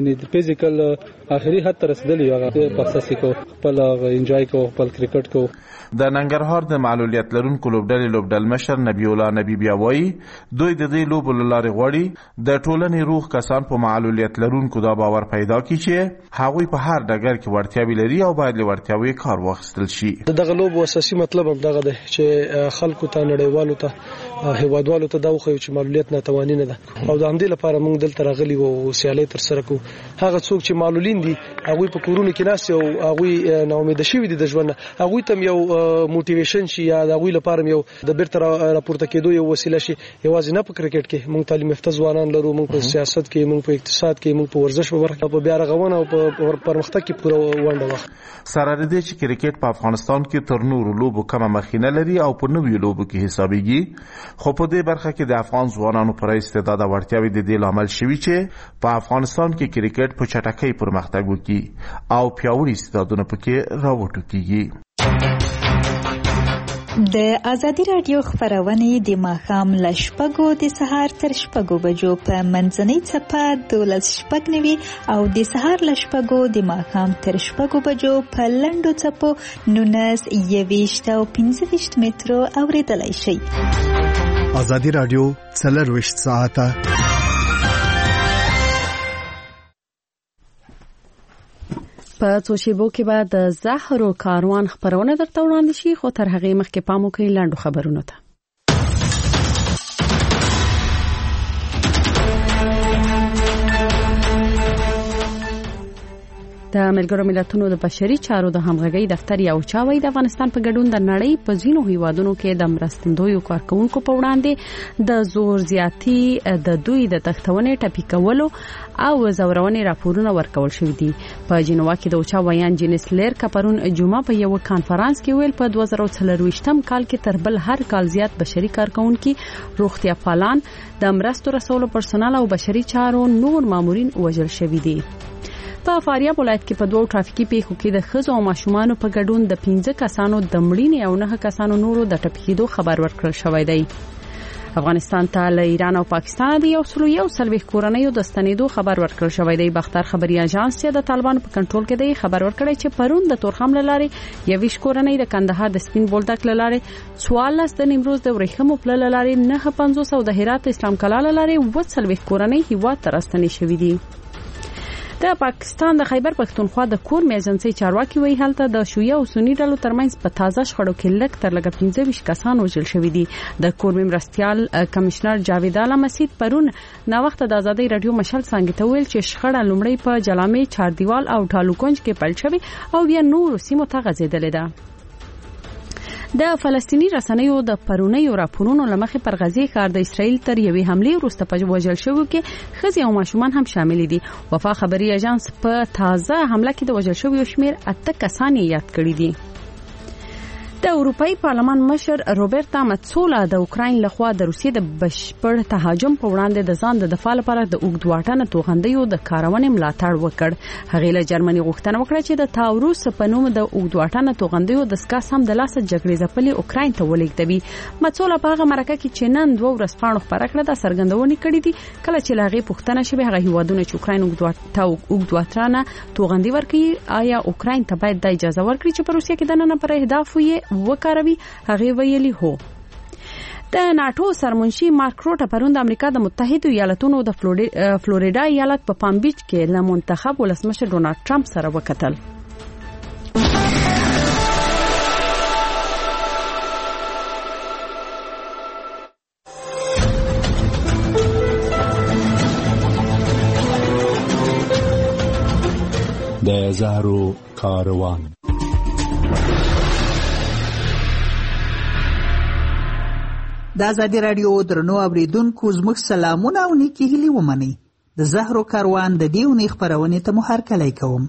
فزیکل اخري حد تر رسیدلی هغه په اساسي کو خپل انجوای کو خپل کرکټ کو. د ننګرهار د معلولیت لرونکو لوبډلې لوبډل مشر نبی الله نبی بیا وایي دوی د دې لوبو لارې غوړي د ټولنې روغ کسان په معلولیت لرونکو دا باور پیدا کړي چې هغوی په هر ډګر کې وړتیاوې لري او باید له وړتیاوې کار واخیستل شي. دغه لوبو اساسي مطلب هم دغه دی چې خلکو ته نړیوالو ته هیوادوالو ته دا وخیو چې معلولیت ناتواني نه ده او د همدې لپاره موږ دلته راغلي وو سیالۍ تر سره کو. هغه څوک چې معلولین دي هغوی په کورونو کې ناست او هغوی نا امیده شوي دي د ژوند، هغوی ته یو موټیویشن شي یا هغوی لپاره یو د بیرته راپورته کېدو یو وسیله شي. یوازې نه په کرکټ کې موږ تعلیم یافته ځوانان لرو، موږ په سیاست کې، موږ په اقتصاد کې، موږ په ورزش په برخه په بیا رغونه او په پرمختګ کې پوره ونډه واخلي. سره دې چې کرکټ په افغانستان کې تر نورو لوبو کمه مخینه لري او په نویو لوبو کې حسابيږي، خو په دې برخه کې د افغان ځوانانو پر استعداد او وړتیاوې د دې لامل شوي چې په افغانستان کې کرکټ په چټکۍ پرمختګ وکړي او پیاوړي استعدادونه پکې راوټوکېږي. د ازادي رادیو خبرونه د ماښام له شپږو د سهار تر شپږو بجو په منځنۍ څپه دولس شپږ نوي او د سهار له شپږو د ماښام تر شپږو بجو په لنډو څپو نولس یویشت او پنځه ویشت مترو اورېدلی شئ. ازادي رادیو څلرویشت ساعته په څو شیبو کې به د زهرو کاروان خبرونه درته وړاندې شي، خو تر هغې مخکې پام وکړئ لاندو خبرونو ته. د ملګرو ملتونو د بشري چارو د همغږۍ دفتر یو چاوي د افغانستان په ګډون د نړۍ په ځینو هیوادونو کې د مرستندویو کارکونکو په وړاندې د زور زیاتی د دوی د تختونې ټپي کولو او زورونې راپورونه ورکول شوي دي. په جنوا کې د اوچا ویان جینس لیر کپرون جمعه په یو کانفرنس کې ویل په دوه زره څلرویشتم کال کې تر بل هر کال زیات بشري کارکونکو، روغتیا پالان، د مرستو رسولو پرسونل او بشري چارو نور مامورین وژل شوي دي. په فاریاب ولایت کې په دوه ټرافیکي پیښو کې د ښځو او ماشومانو په ګډون د پنځه کسانو د مړینې او نه کسانو نورو د ټپي کېدو خبر ورکړل شوی دی. افغانستان ته له ایران او پاکستان د یو سلو یو سلويخ کورنیو د ستنېدو خبر ورکړل شوی دی. بختر خبري اژانس چې د طالبانو په کنټرول کې دی خبر ورکړی چې پرون د تورخم لارې یویش کورنۍ د کندهار د سپین بولدک لارې څوارلس د نیمروز د ورېښمو پل لارې نه پنځوس او د هرات اسلام کلا لارې اووه سلويخ کورنۍ هیواد ته راستنې شوې دي. د پاکستان د خیبر پښتونخوا د کور میجنسي چارواکي وی هلته د شیعه او سنی ډلو ترمنځ په تازه شخړو کې لږ تر لږه پنځه ویشت کسان وژل شوي دي. د کور مرستيال کمشنر جاوید اعلی مسعود پرون نا وخت د ازادي رادیو مشال څنګه ته ویل چې شخړه لومړی په جلامې چاردیوال او ټالوکونج کې پیل شوه او بیا نور سیمو ته غځیدلې ده. د فلسطینی رسنیو د پرونیو راپورونو لمخې پر غزې ښار د اسرائیل تر یوې حمله وروسته په وژل شوو کې ښځې او ماشومان هم شامل دي. وفا خبري اژانس په تازه حمله کې د وژل شوو شمیر اته کسان یاد کړی دي. د اروپאי پارلمان مشر روبرتا ماتسولا د اوکراین لخوا د روسیې د بشپړ تهاجم په وړاندې د ځان د دفاع لپاره د اوږد واټن توغندیو د کارونې ملاتړ وکړ. هغه له جرمني غوښتنه وکړه چې د تاوروس په نوم د اوږد واټن توغندیو د سکا سم د لاسه جګړې ځپلې اوکراین ته ولېږدوي. ماتسولا په هغه مرکه کې چې نن دوه ورځپاڼو خبره کړه د سرګندونې کړې دي کله چې لاغي پښتنه شوه هغه هیوادونه چې اوکراین اوږد واټن توغندي ورکړي آیا اوکراین ته باید د اجازه ورکړي چې په روسیې کې د نن پر اهداف یې وکاروي. هغه ویلي هو. د ناتو سرمنشي مارک روټ پرون د امریکا د متحده ایالاتونو د فلوریدا ایالت په پام بیچ کې له منتخب ولسمشر ډونالد ټرمپ سره وکتل. د زهرو کاروان د ازادي رادیو درنو اوریدونکو زموږ سلامونه او نیکی هیلې ومنئ. د زهرو کاروان د دې اونۍ خپرونې ته مو هرکلی کوم.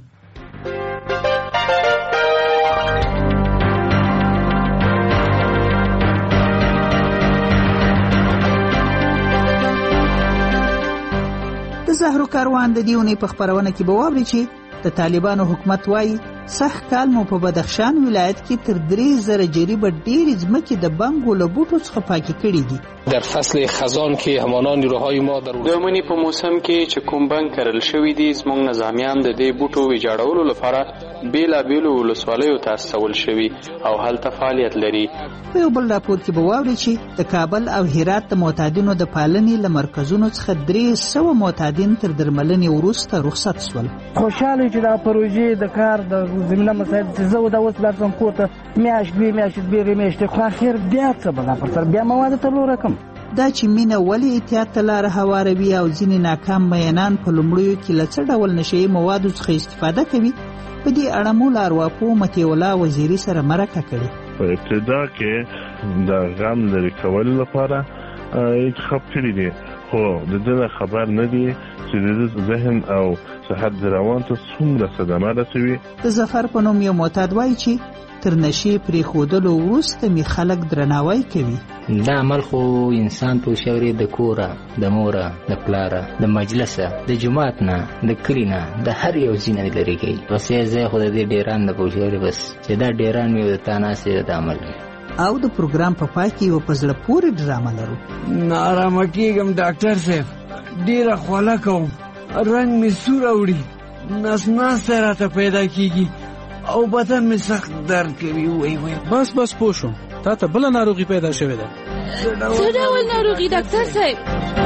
د زهرو کاروان د دې اونۍ په خپرونه کې به واورئ چې د طالبانو حکومت وایي سخت کال مو په بدخشان ولایت کې تر درې زره جریبه ډېرې ځمکې د بنګو له بوټو څخه پاکې کړي دي. در فصل خزان کې همان نیروهای ما در د منی په موسم کې چې کوم بنګ کرل شوی دي زموږ نظامیان د دې بوټو ویجاړولو لپاره بیلابیلو ولسوالیو ته استول شوي او هلته فعالیت لري. په یو بل راپور کې به واورئ چې د کابل او هرات د معتادینو د پالنې له مرکزونو څخه درې سوه معتادین تر درملنې وروسته رخصت شول. خوشحاله چې دا پروژې د کار د زمینه مسایل چې زه دا اوس لازم کوته میاشت دوی میاشت دوی میاشت خو اخر بیا څه بلا پر سر بیا مواد ته لور کم. دا چې مینه ولی احتیاط ته لاره هواروي او ځینې ناکام میینان په لومړیو کې له څه ډول نشهیي موادو څخه استفاده کوي په دې اړه مو له ارواپوه مطیع الله وزیري سره مرکه کړې. په ابتدا کې د غم لرې کولو لپاره انتخاب کړي دي خو د دې خبر نه دي چې د ذهن او صحت روان ته څومره صدمه رسوي. د ظفر په نوم یو معتاد وایي چې تر نشي پرې خودلو وروسته می خلک درناوی کوي. دا عمل خو انسان په شاوري د کوره د موره د پلاره د مجلسه د جماعت نه د کلینا د هر یو ځینې لري کوي. وسې زه خو د دې ډیران د په شاوري بس چې دا ډیران مې د تاناسه د عمل او د پروګرام په پای کې یو په زړه پورې ډرامه لرو. نارامه کېږم ډاکټر صاحب، ډېره خوله کوم، رنګ مې سور اوړي، نس ناسته راته پیدا کېږي او بدن مې سخت درد کوي. وای وای بس بس پوه شوم، تا ته بله ناروغي پیدا شوې ده. څه ډول ناروغي ډاکټر صاحب؟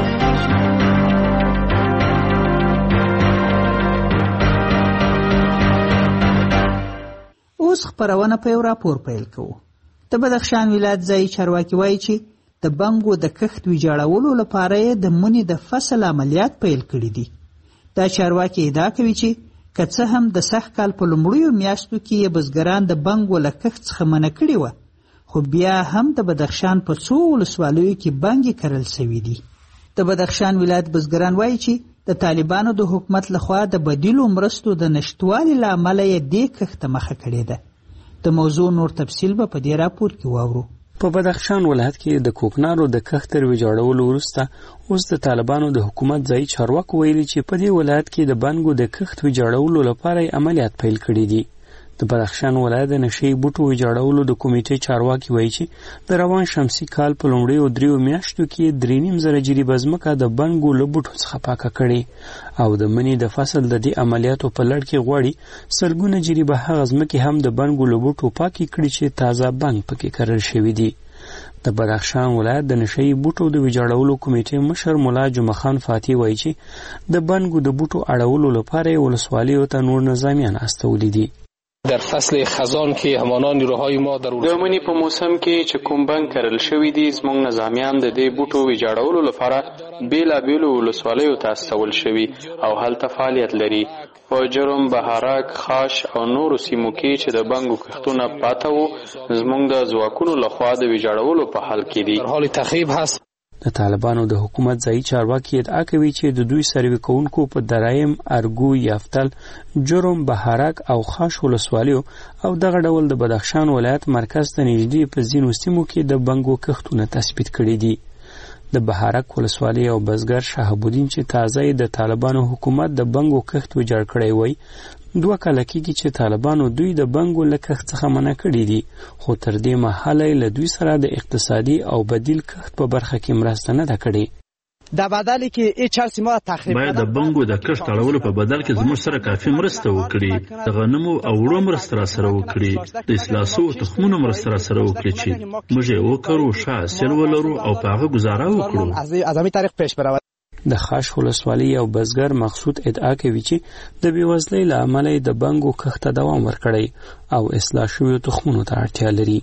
اوس خپرونه په یو راپور پیل کوو. د بدخشان ولایت ځایي چارواکي وایي چې د بنګو د کښت ویجاړولو لپاره یې د مني د فصل عملیات پیل کړي دي. دا چارواکي ادعا کوي چې که څه هم د سږ کال په لومړیو میاشتو کې یې بزګران د بنګو له کښت څخه منع کړي وه، خو بیا هم د بدخشان په څو ولسوالیو کې بنګې کرل شوي دي. د بدخشان ولایت بزګران وایي چې د طالبانو د حکومت لخوا د بدیلو مرستو د نشتوالي له امله یې دې کښت ته مخه کړې ده. د موضوع نور تفصیل به په دې راپور کې واورو. په بدخشان ولایت کې د کوکنارو د کښت تر ویجاړولو وروسته اوس د طالبانو د حکومت ځایي چارواکو ویلي چې په دې ولایت کې د بنګو د کښت ویجاړولو لپاره عملیات پیل کړي دي. د بدخشان ولایت د نشي بوټو ویجاړولو د کمیټې چارواکي وایي چې د روان شمسي کال په لومړیو دریو میاشتو کې درې نیم زره جریبه ځمکه د بنګو له بوټو څخه پاکه کړې او د مني د فصل د دې عملیاتو په لړ کې غواړي سلګونه جریبه هغه ځمکې هم د بنګو له بوټو پاکې کړي چې تازه بنګ پکې کرل شوي دي. د بدخشان ولایت د نشي بوټو د ویجاړولو کمیټې مشر مولا جمعه خان فاتح وایي چې د بنګو د بوټو اړولو لپاره ولسوالیو ته نور نظامیان استولي دي. در فصل خزان کې همانا نیروهای ما در د مني په موسم کې چې کوم بنګ کرل شوي دي زموږ نظامیان د دې بوټو ویجاړولو لپاره بېلابېلو ولسوالیو ته استول شوي او هلته فعالیت لري. په جرم، بهارک، خاش او نورو سیمو کې چې د بنګو کښتونه پاته وو زموږ د ځواکونو لخوا د ویجاړولو په حال کې دي. حال تخریب هست. د طالبانو د حکومت ځایي چارواکي ادعا کوي چې د دوی سروې کوونکو په درایم، ارګو، یافتل، جرم، بهارک او خاش ولسوالیو او دغه ډول د بدخشان ولایت مرکز ته نږدې په ځینو سیمو کې د بنګو کښتونه تثبیت کړي دي. د بهارک ولسوالۍ او بزګر شهاب الدین چې تازه د طالبانو حکومت د بنګو کښت ویجاړ کړی وای، دوه کاله کېږي چې طالبانو دوی د بنګو له کښت څخه منع کړي دي، خو تر دې مهاله له دوی سره د اقتصادي او بدیل کښت په برخه کې مرسته نه ده کړې. در بدلی که این چهار سیما تخریب باید د بنګو د کښت اړولو په بدل کې زموږ سره کافي مرسته وکړي، د غنمو او وړو مرسته را سره وکړي، د اصلاح شوو تخمونو مرسته را سره وکړي چې موږ یې وکرو، ښه حاصل ولرو او په هغه ګزاره وکړو. از همین طریق پیش برود. د خاش ولسوالۍ او بزګر مقصود ادعا کوي چې د بېوزلۍ له امله د بنګو کښت ته دوام ورکړی او اصلاح شویو تخمونو ته اړتیا لري.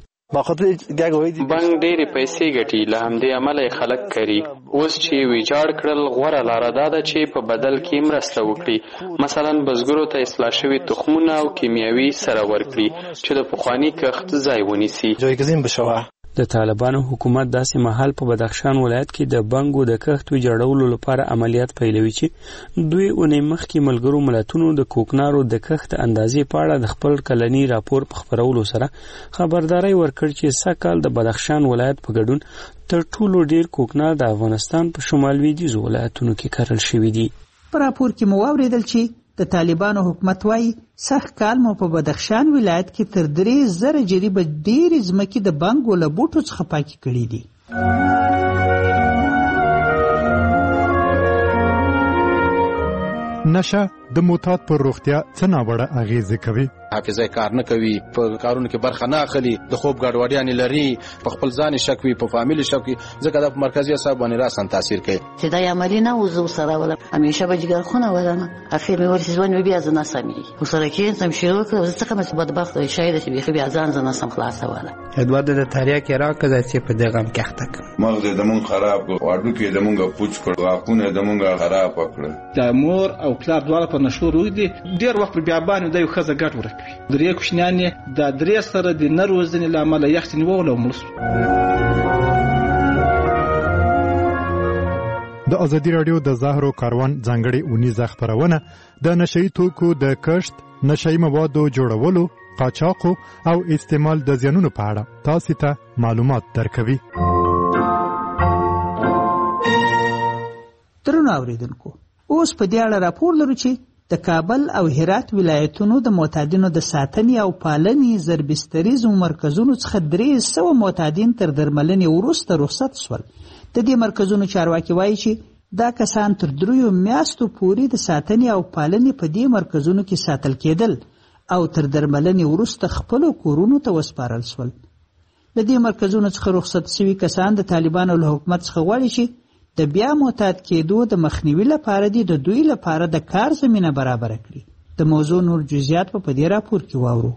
بنګ ډېرې پیسې ګټي، له همدې امله یې خلک کري. اوس چې ویجاړ کړل غوره لاره دا ده چې په بدل کې مرسته وکړي، مثلا بزګرو ته اصلاح شوي تخمونه او کیمیاوي سره ورکړي چې د پخواني کښت ځای ونیسي. د طالبانو حکومت داسې مهال په بدخشان ولایت کې د بنګو د کښت ویجاړولو لپاره عملیات پیلوي چې دوی اونۍ مخکې ملګرو ملتونو د کوکنارو د کښت اندازې په اړه د خپل کلني راپور په خپرولو سره خبرداری ورکړ چې سږ کال د بدخشان ولایت په ګډون تر ټولو ډیر کوکنار د افغانستان په شمال لویدیځو ولایتونو کې کرل شوي دي. په راپور کې مو واورېدل چې د طالبانو حکومت وایي سږ کال مو په بدخشان ولایت کې تر درې زره جریبه ډېرې ځمکې د بنګو له بوټو څخه پاکې کړي دي. نشه د معتاد پر روغتیا څه ناوړه اغېزې کوي؟ حافظه کار نه کوي، په کارونو کې برخه نه اخلي، د خوب ګډوډیانې لري، په خپل ځان شک وي، په فامیل شک وي، ځکه دا په مرکزي اعصاب باندې راسن تاثیر کوي. چې دا عملی نه وزو سره ولا همیشه به جګر خونه ولنه اخر مې ورسې ځوان بیا ځنه سمي وسره کې سم شروع کړ زه څنګه مې بدبخت شاید چې بیا بیا ځان ځنه سم خلاصه ولا ادوارد د تاریخ را کزه چې په دغه هم کېخته مغز د مون خراب واړو کې د مونږه پوچ کړ واقونه د مونږه خراب کړ. د مور او پلار دواړه په نشو روي دي ډیر وخت بیا باندې د یو خزه ګټ ورکوي. درې کوشنیانې د درې سره د نروزنې لامل یختنی وول او ملس. د ازادي رادیو د زهرو کاروان ځانګړي اونیزه خبرونه د نشئی توکو د کښت، نشئی موادو جوړولو، قاچاقو او استعمال د زیانونو په اړه تاسو ته معلومات درکوي. درنو اوریدونکو، اوس په دې اړه راپور لرو چې د کابل او هرات ولایتونو د معتادینو د ساتنې او پالنې زربستریزو مرکزونو څخه درې سوه معتادین تر درملنې وروسته رخصت شول. د دې مرکزونو چارواکي وایي چې دا کسان تر دریو میاشتو پورې د ساتنې او پالنې په دې مرکزونو کې ساتل کېدل او تر درملنې وروسته خپلو کورونو ته وسپارل شول. د دې مرکزونو څخه رخصت شوي کسان د طالبانو له حکومت څخه غواړي چې د بیا معتاد کېدو د مخنیوي لپاره دي د دوی لپاره د کار زمینه برابره کړي. د موضوع نور جزئیات په دې راپور کې واورو.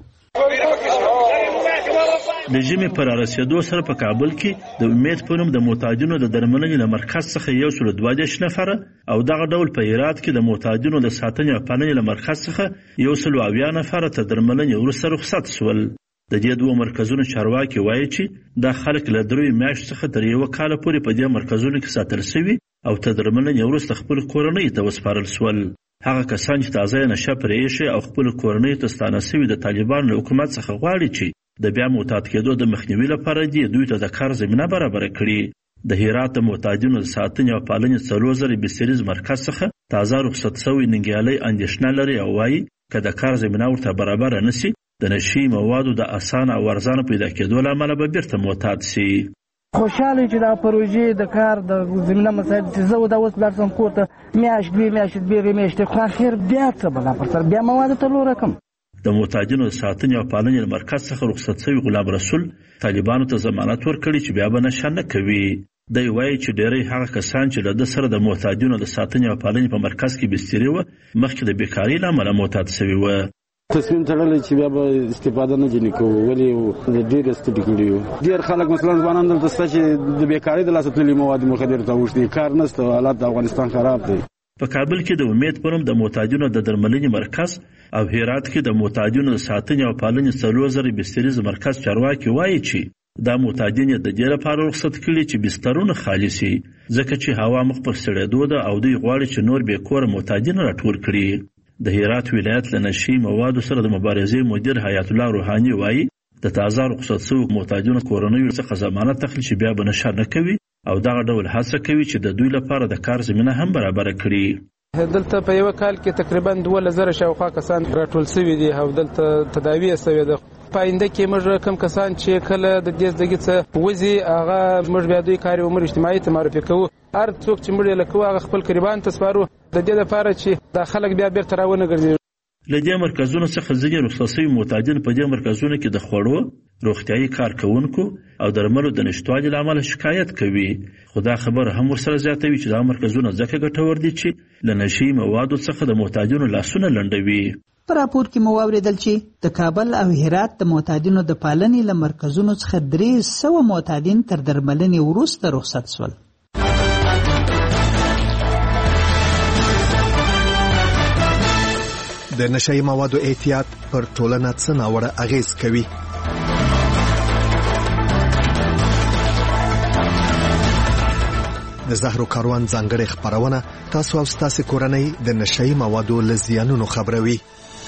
د ژمي پر رسیدو سره په کابل کې د امید په نوم د معتادینو د درملنې له مرکز څخه یو سل دوه دېرش نفره او دغه ډول په هرات کې د معتادینو د ساتنې او پالنې له مرکز څخه یو سل اویا نفره تر درملنې وروسته رخصت شول. د دې دوه مرکزونو چارواکي وایي چې دا خلک له دریو میاشتو څخه تر یوه کاله پورې په دې مرکزونو کې ساتل شوي او تر درملنې وروسته خپل کورنۍ ته وسپارل شول. هغه کسان چې تازه نشه پرې ایښي او خپل کورنۍ ته ستانه شوي د طالبانو له حکومت څخه غواړي چې د بیا معتاد کېدو د مخنیوي لپاره دي دوی ته د کار زمینه برابره کړي. د هرات د معتادینو د ساتنې او پالنې څلور زره بستریز مرکز څخه تازه رخصت شوی ننګیالی اندېښنه لري او وایي که د کار زمینه ورته برابره نشي د نشي موادو د اسانه او ارزانه پیدا کېدو له امله به بیرته معتاد شي. خوشحاله چې دا پروژې د کار د زمینه مسایل چې زه دا اوس لاړ شم کور ته میاشت دوې میاشتې درې میاشتې خو اخر بیا څه به لا پر سر بیا مواد ته لوره کړم. د معتادینو د ساتنې او پالنې له مرکز څخه رخصت شوي غلام رسول طالبانو ته ضمانت ورکړي چې بیا به نشه نه کوي. دی وایي چې ډېری هغه کسان چې له ده سره د معتادینو د ساتنې او پالنې په مرکز کې بسترې وه مخکې د بیکارۍ له امله معتاد شوي وه. تصمیم تړلی چې بیا به استفاده نه ځینې کوو ولې ډېر ستړي کړي یو. ډېر خلک مثلا ځوانان دلته شته چې د بیکارۍ د لاسه تللي مواد مخدر ته اوښتي کار نشته حالات د افغانستان خراب دی. په کابل کې د امید په نوم د معتادینو د درملنې مرکز او هرات کې د معتادینو د ساتنې او پالنې څلور زره بستریز مرکز چارواکي وایي چې دا معتادین د دې لپاره رخصت کړي چې بسترونه خالي شي ځکه چې هوا مخ پر سړېدو ده او دوی غواړي چې نور بې کوره معتادین راټول کړي. د هرات ولایت له نشي موادو سره د مبارزې مدیر حیات الله روحاني وایي د تازه رخصت شوو معتادینو کورنیو څخه ضمانت اخلي چې بیا به نشه نه کوي او دغه ډول هڅه کوي چې د دوی لپاره د کار زمینه هم برابره کړي. دلته په یو کال کې تقریبا دوه زره شاوخوا کسان راټول شوي دي او دلته تداوی شوې ده. په آینده کې موږ کم کسان چې کله د دې زدګي څخه وځي هغه موږ بیا دوی کار عمر اجتماعي ته معرفي کوو. هر څوک چې موږ یې لکو هغه خپل قربان ته سپارو د دې لپاره چې دا خلک بیا بیرته راونه ګرځي. له دې مرکزونو څخه ځینې رخصت شوي معتادین په دې مرکزونو کې د خوړو روغتیایي کارکوونکو او درملو د نشتوالي له امله شکایت کوي. خو دا خبره هم ورسره زیاتوي چې دا مرکزونه ځکه ګټور دي چې له نشي موادو څخه د معتادینو لاسونه لنډوي. په راپور کې مو واورېدل چې د کابل او هرات د معتادینو د پالنې له مرکزونو څخه درې سوه معتادین تر درملنې وروسته رخصت شول. د نشهیي موادو احتیاط پر ټولنه څه ناوړه اغېز کوي؟ د زهرو کاروان ځانګړې خپرونه تاسو او ستاسو کورنۍ د نشهیي موادو له زیانونو خبروي.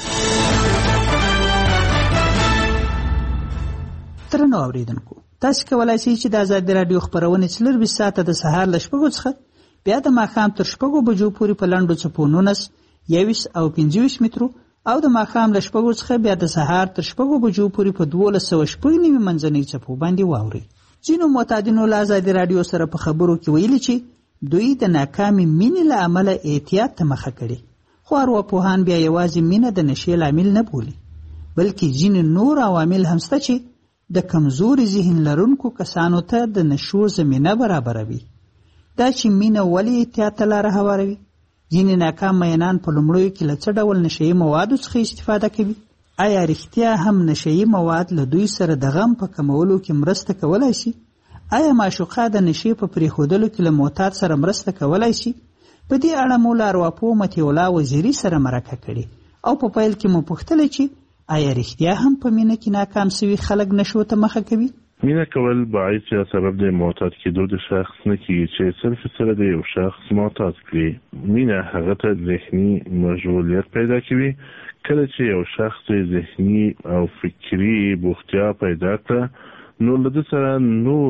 درنو اوریدونکو، تاسو کولای شئ چې د آزادي رادیو خبرونه څلور ساعته د سهار له شپږو څخه بیا د ماښام تر شپږو بجو پورې په لنډو څپو نولس یویشت او پنځه ویشت مترو او د ماښام له شپږو څخه بیا د سهار تر شپږو بجو پورې په دولس سوه شپږ نوي منځنۍ څپو باندې واورئ. ځینو معتادینو له آزادي رادیو سره په خبرو کې ویلي چې دوی د ناکامې مینې له امله احتیاط ته مخه کړې. خو ارواپوهان بیا یوازې مینه د نشې لامل نه بولي بلکې ځینې نور عوامل هم شته چې د کمزوري ذهن لرونکو کسانو ته د نشو زمینه برابروي. دا چې مینه ولې احتیاط ته لاره هواروي؟ ځینې ناکام مینان په لومړیو کې له څه ډول نشهیي موادو څخه استفاده کوي؟ آیا رښتیا هم نشهیي مواد له دوی سره د غم په کمولو کې مرسته کولی شي؟ آیا معشوقه د نشې په پرېښودلو کې له معتاد سره مرسته کولی شي؟ په دې اړه مو له ارواپوه مطیع الله وزیري سره مرکه کړې او په پیل کې مو پوښتلی چې آیا رښتیا هم په مینه کې ناکام سوي خلک نشو ته مخه کوي؟ مینه کول باعث یا سبب د معتاد کېدو د شخص نه کیږي چې صرف سره د یو شخص معتاد کړي. مینه هغه ته ذهني مشغولیت پیدا کوي. کله چې یو شخص ذهني او فکري بوختیا پیدا کړه نو له ده سره نور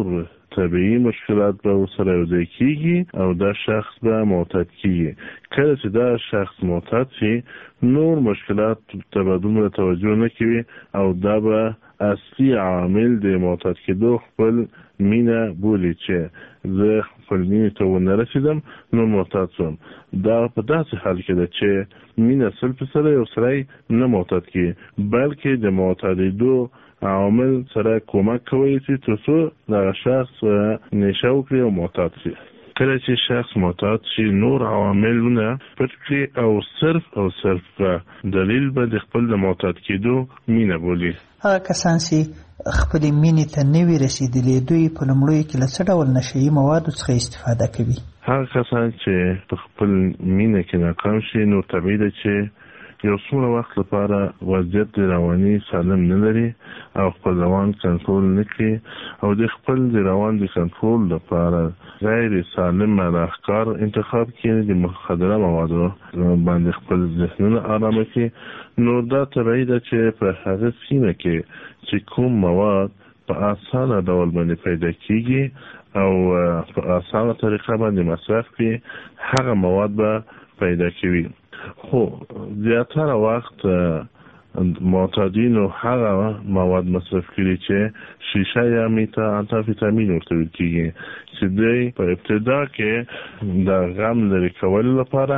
طبیعي مشکلات به ورسره یوځای کیږي او دا شخص به معتاد کیږي. کله چې دا شخص معتاد شي نور مشکلات ته به دومره توجه نه کوي او دا به اصلي عامل د معتاد کېدو خپل مینه بولي چې زه خپل مینې ته ونه رسېدم نو معتاد شوم. دا په داسې حال کې ده چې مینه سل فیصده یو سړی نه معتاد کیږي بلکې د معتادېدو عوامل سره کومک کوي چې تر څو دغه شخص نشه وکړي او معتاد شي. کله چې شخص معتاد شي نور عواملونه پټ کړي او صرف او صرف دلیل به د خپل د معتاد کېدو مینه بولي. هغه کسان چې خپلې مینې ته نه وي رسېدلي دوی په لومړیو کې له څه ډول نشهیي موادو څخه استفاده کوي؟ هغه کسان چې په خپل مینه کې ناکام شي نو طبیعي ده چې یو څومره وخت لپاره وضعیت د رواني سالم نه لري او خپل روان کنټرول نه کوي او د خپل د روان د کنټرول لپاره غیر سالم افکار انتخاب کوي، د مخدره موادو باندې خپل ذهنونه آرامه کوي. نو دا طبیعي ده چې په هغه سیمه کې چې کوم مواد په اسانه ډول باندې پیدا کیږي او په اسانه طریقه باندې مصرف کړي هغه مواد به پیدا کوي. خو زیاتره وخت معتادینو هغه مواد مصرف کړي چې شیشه یا میتا انتافیتامین ورته ویل کېږي چې دوی په ابتدا کې د غم لرې کولو لپاره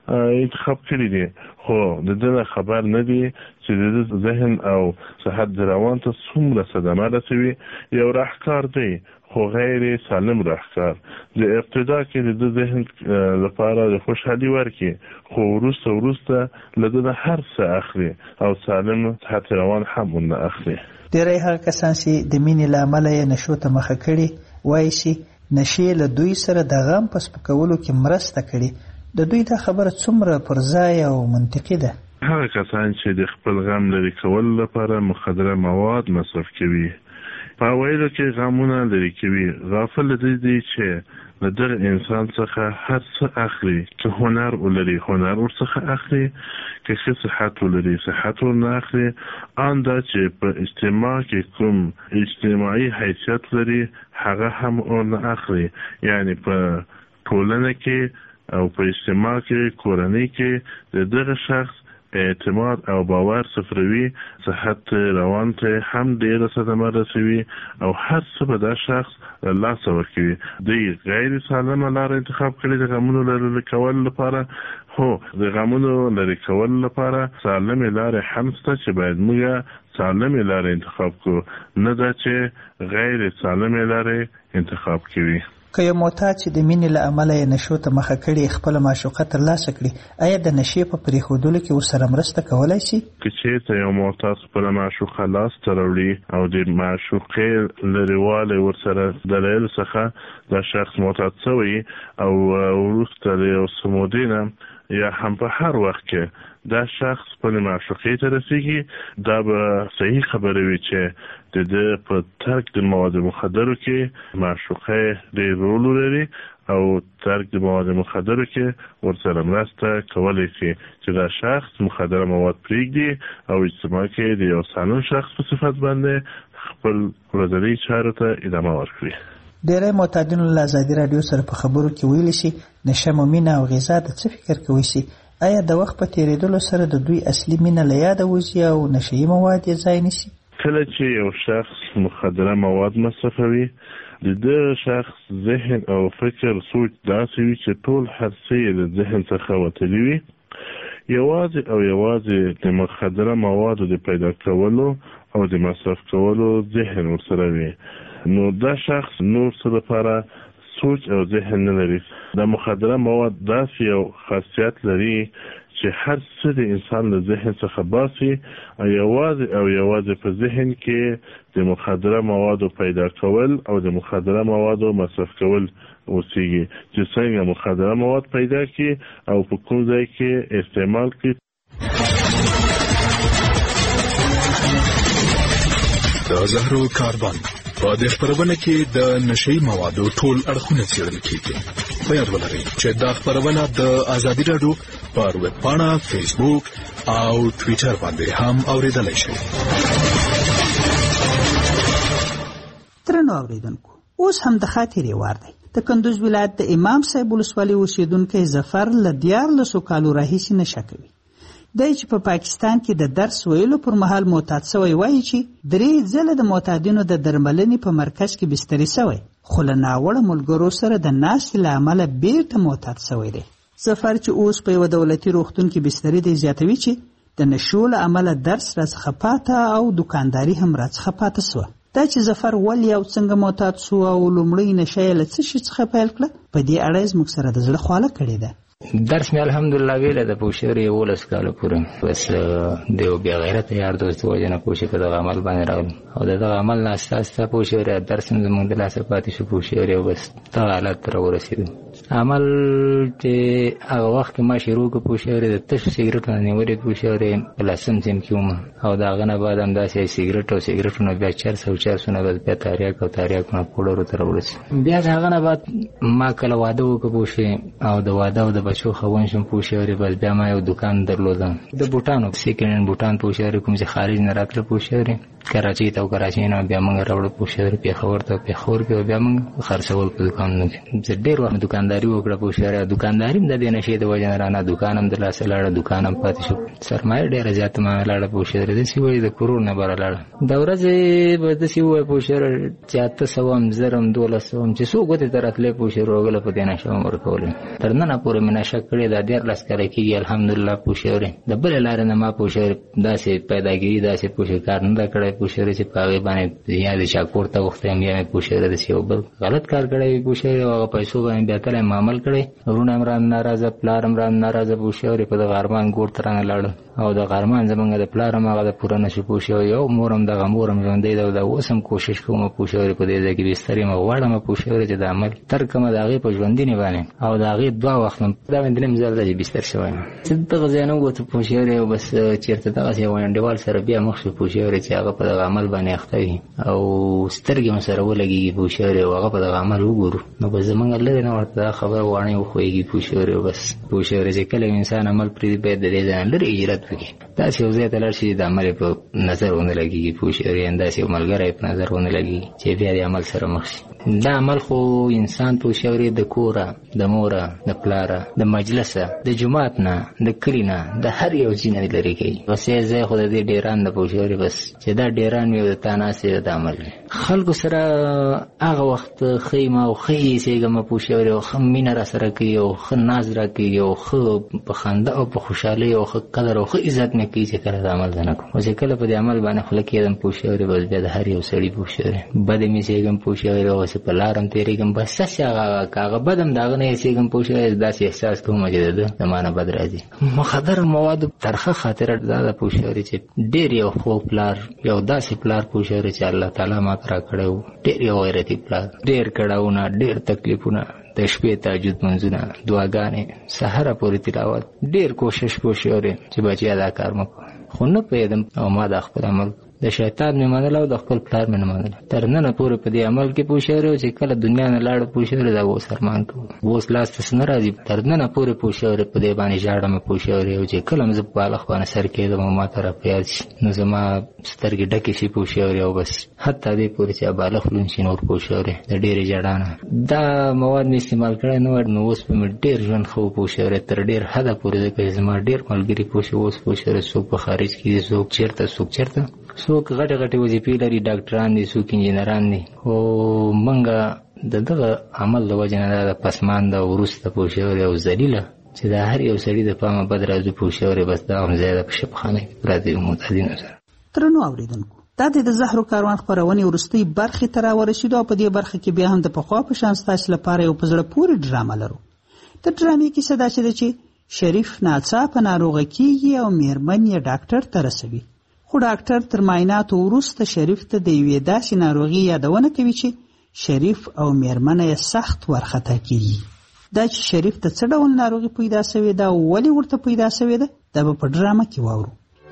انتخاب کړي دي خو د دې خبر نه دي چې د ذهن او صحت د روان ته څومره صدمه رسوي. یو راهکار دی خو غیر سالم راهکار د ابتدا کې د ذهن لپاره د خوشحالي ورکړي خو وروسته وروسته له ده هر څه اخلي او سالم صحت روان هم ونه اخلي. ډېری هغه کسان چې د مینې له امله یې نشو ته مخه کړي وایي چې نشې له دوی سره د غم په سپکولو کې مرسته کړي. د دوی دا خبره څومره پر ځای او منطقي ده؟ هغه کسان چې د خپل غم لرې کولو لپاره مخدره مواد مصرف کوي په اوایلو کې غمونه لرې کوي غافل دي دي چې له دغه انسان څخه هر څه اخلي. که هنر ولري هنر ورڅخه اخلي، که ښه صحت ولري صحت ورنه اخلي. آن دا چې په اجتماع کې کوم اجتماعي حیثیت لري هغه هم ورنه اخلي. یعنی په ټولنه کې او په اجتماع کې کورنۍ کې د دغه شخص اعتماد او باور صفروي، صحت روان ته هم ډېره صدمه رسوي او هر څه به دا شخص لاسه ورکوي. دوی غیر سالمه لاره انتخاب کړي د غمونو لرې کولو لپاره. هو د غمونو لرې کولو لپاره سالمې لارې هم شته چې باید موږ سالمې لارې انتخاب کړو، نه دا چې غیر سالمې لارې انتخاب کوي. که یو معتاد چې د مینې له امله یې نشو ته مخه کړي خپله معشوقه ترلاسه کړي آیا د نشې په پرېښودلو کې ورسره مرسته کولی شي؟ که چېرته یو معتاد خپله معشوقه لاسته راوړي او د معشوقې لرېوالی ورسره دلایلو څخه دا شخص معتاد شوی او وروسته د یو څه مودې نه یا هم په هر وخت کې دا شخص خپل معشوقې ته رسیږي، دا به صحیح خبره وي چې د ده په ترک د مواد مخدرو کې معشوقه ډېر رول لري او ترک د مواد مخدرو کې ورسره مرسته کولی شي چې دا شخص مخدره مواد پرېږدي او اجتماع کې د یو سالم شخص په صفت باندې خپل ورځني چارو ته ادامه ورکړي. ډېری معتادینو له ازادي راډیو سره په خبرو کې ویلي شي نشه مو مینه او غذا د څه فکر کوي شي؟ آیا د وخت په تېرېدلو سره د دوی اصلي مینه له یاده وځي او نشهیي مواد یې ځای نیسي؟ کله چې یو شخص مخدره مواد مصرفوي د دغه شخص ذهن او فکر سوچ داسې وي چې ټول هر څه یې د ذهن څخه وتلي وي. یوازې او یوازې د مخدره موادو د پیدا کولو او د مصرف کولو ذهن ورسره وي. نو دا شخص نور څه لپاره سوچ او ذهن نه لري. دا مخدره مواد داسې یو خاصیت لري چې هر څه د انسان له ذهن څخه باسي او یوازې او یوازې په ذهن کې د مخدره موادو پیدا کول او د مخدره موادو مصرف کول اوسېږي چې څنګه مخدره مواد پیدا کړي او په کوم ځای کې استعمال کړي. د زهرو کاربن په دې خبرونه کې د نشهیي موادو ټول اړخونه څېړل کېږي. په یاد ولرئ چې دا خبرونه د ازادي راډیو پر ویب پاڼه، فیسبوک او ټویټر باندې هم اورېدلی شئ. درنو اورېدونکو اوس هم د خاطرې وار دی. د کندوز ولایت د امام صاحب ولسوالۍ اوسیدونکی ظفر له دیارلسو کالو راهیسې نشه کوي. دی چې په پاکستان کې د درس ویلو پر مهال معتاد سوی وایي چې درې ځله د معتادینو د درملنې په مرکز کې بستري سوی، خو له ناوړه ملګرو سره د ناستې له امله بیرته معتاد سوی دی. ظفر چې اوس په یوه دولتي روغتون کې بستري دی زیاتوي چې د نشو له امله درس راڅخه پاته او دوکانداري هم راڅخه پاته سوه. دا چې ظفر ولې او څنګه معتاد سو او لومړۍ نشه یې له څه شي څخه پیل کړه، په دې اړه یې زموږ سره د زړه خواله کړې ده. درس مې الحمدلله ویله د پوشورې یولس کاله پورې، بس د یو بې غیرته یار دوست وجه نه پوشې په دغه عمل باندې راغلم او د دغه عمل نه استه استه پوشورې درس هم زموږ د لاسه پاتې شو پوشورې او بس دغه حالت ته راورسېدو. عمل چې هغه وخت کې ما شروع کړو پوشورې د تشو سګرټو نه نیولې پوشورې په لسم صنف کې وم او د هغه نه بعد همداسې سګرټ او سګرټونه بیا چرس او چرسونه بس بیا تاریاک او تاریاکونه پوډرو ته راورسېد. بیا د هغه نه بعد ما کله واده وکړو پوشې او د واده او د بچو خون شم پوشورې، بس بیا ما یو دکان درلودم د بوټانو سیکنډ هینډ بوټان پوشورې کوم چې خارج نه راتله پوشورې کراچۍ ته او کراچۍ نه بیا موږ راوړو پوشورې پېښور ته، پېښور کې بیا موږ خرڅول په دوکانونو کې. زه ډېر وخت دوکانداري وکړه پوشورې، دوکانداري هم د دې نشې د وجې نه رانه دوکان هم د لاسه لاړه، دوکان هم پاتې شو. سرمایه ډېره زیاته ما لاړه پوشورې، داسې وایي د کروڑ نه بره لاړه. د ورځې به داسې ووایي پوشورې چې اته سوه هم زر هم دولس سوه هم چې څو ګوتې ته راتلې پوشورې وګله په دې نشه هم ورکولې. تر ننه پورې مې نشه کړې دا دیارلس کاله کېږي الحمدلله پوشورې. د بلې لارې نه ما پوشورې داسې پیداګیري داسې پوشې کار نه ده کړی پوشورې چې په هغې باندې یا د چا کور ته غوښتی یم یا مې پوشورې داسې یو بل غلط کار کړی وي پوشورې او هغه پیسو باندې بیا کله یم عمل کړی. وروڼه هم رانه ناراضه، پلار هم رانه ناراضه پوشورې په دغه ارمان ګور ته رانه لاړل او دغه ارمان زمونږ د پلار هم هغه د پوره نه شو پوشورې. یو مور هم دغه مور هم ژوندی ده او دا اوس هم کوشش کوم پوشورې په دې ځای کې بستر یم غواړم پوشورې چې د عمل تر کومه د هغې په ژوندینې باندې او د هغې دوه وخت دا مې درېیم ځل ده چې بستر شوی یم. چې دغه ځای نه ووتو پوشورې او بس چېرته دغسې یو انډیوال سره بیا مخ شو پوشورې چې هغه په دغه عمل باندې اخته وي او سترګې مو سره ولګېږي پوشورې او هغه په دغه عمل وګورو نو بس زمونږ لرې نه ورته دا خبره واڼې وښویږي پوشورې او بس پوشورې چې کله انسان عمل پرېږدي باید د دې ځای نه لرې هجرت وکړي. داسې یو ځای ته لاړ شي د عمل یې په نظر ونه لګېږي پوشورې، داسې یو ملګری په نظر ونه لګېږي چې بیا د عمل سره مخ شي. دا عمل خو انسان پوشورې د کوره، د موره، د پلاره، د مجلسه، د جومات نه، د کلي نه، د هر یو ځای نه لرې کوي. بس یې ځای خو د دې ډیران د پوشورې بس چې دا ډیران وي او د تا ناستې د عمل وي. خلکو سره هغه وخت ښه یم او ښه یې ایسېږم پوشورې او ښه مینه را سره کوي او ښه ناز را کوي او ښه په خندا او په خوشحالۍ او ښه قدر او ښه عزت مې کوي چې کله د عمل زه نه کوم. او چې کله په دې عمل باندې خوله کېدم پوشورې بس بیا د هر یو سړي پوشورې بد مې ایسېږم پوشورې او په لار هم تېرېږم بس داسې هغه که هغه بد هم د هغه نه ایسېږم پوشورې داسې احساس کوم چې د ده د ما نه بد راځي. مخدره موادو ترخه خاطره دا ده پوشورې چې ډېر یو خوږ پلار، یو داسې پلار پوشورې چې الله تعالی ما ته را کړی و، ډېر یو غیرتي پلار، ډېر کړاوونه، ډېر تکلیفونه، د شپې تهجد منځونه، دعاګانې، سهاره پورې تلاوت، ډېر کوشش پوشورې چې بچیا دا کار مه کوه. خو نه پوهېدم او ما دا خپل عمل د شیطان مې منله او د خپل پلار مې نه منله. تر ننه پورې په دې عمل کې پوشورې چې کله دنیا نه لاړه پوشورې دا اوس ارمان کوم، اوس لاس ته څه نه راځي. تر ننه پورې پوشورې په دې باندې ژاړم پوشورې او چې کله مې زه په بالښت باندې سر کېدم او ما ته را په یاد شي نو زما سترګې ډکې شي پوشورې او بس حتی دې پورې چې بالښت لوند شي نور پوشورې د ډېرې ژړا نه. دا مواد مې استعمال کړی نه وای نو اوس به مې ډېر ژوند ښه و پوشورې تر ډېر حده پورې ځکه چې زما ډېر ملګري پوشي اوس پوشورې څوک په خارج کې دي، څوک چېرته څوک چېرته، څوک غټې غټې وظیفې لري، ډاکټران دي، څوک انجینران دي. خو موږ د دغه عمل د وجې نه د پسمانده وروسته پوشورې او ذلیله چې د هر یو سړي د پامه بد راځي پوشورې بس دا هم ځای د په شپخانه کې پراته وي معتادینو سره. درنو اورېدونکو، دا د زهرو کاروان خپرونې وروستۍ برخې ته راورسېدو او په دې برخه کې بیا هم د پخوا په شان ستاسو لپاره یو په زړه پورې ډرامه لرو. د ډرامې کیسه داسې ده چې شریف ناڅاپه ناروغه کېږي او میرمن یې ډاکټر ته رسوي. خو ډاکټر تر معایناتو وروسته شریف ته د یوې داسې ناروغي یادونه کوي چې شریف او میرمنه یې سخت ورخطا کېږي. دا چې شریف ته څه ډول ناروغي پیدا سوې ده او ولې ورته پیدا سوې ده دا به په ډرامه کې واورو.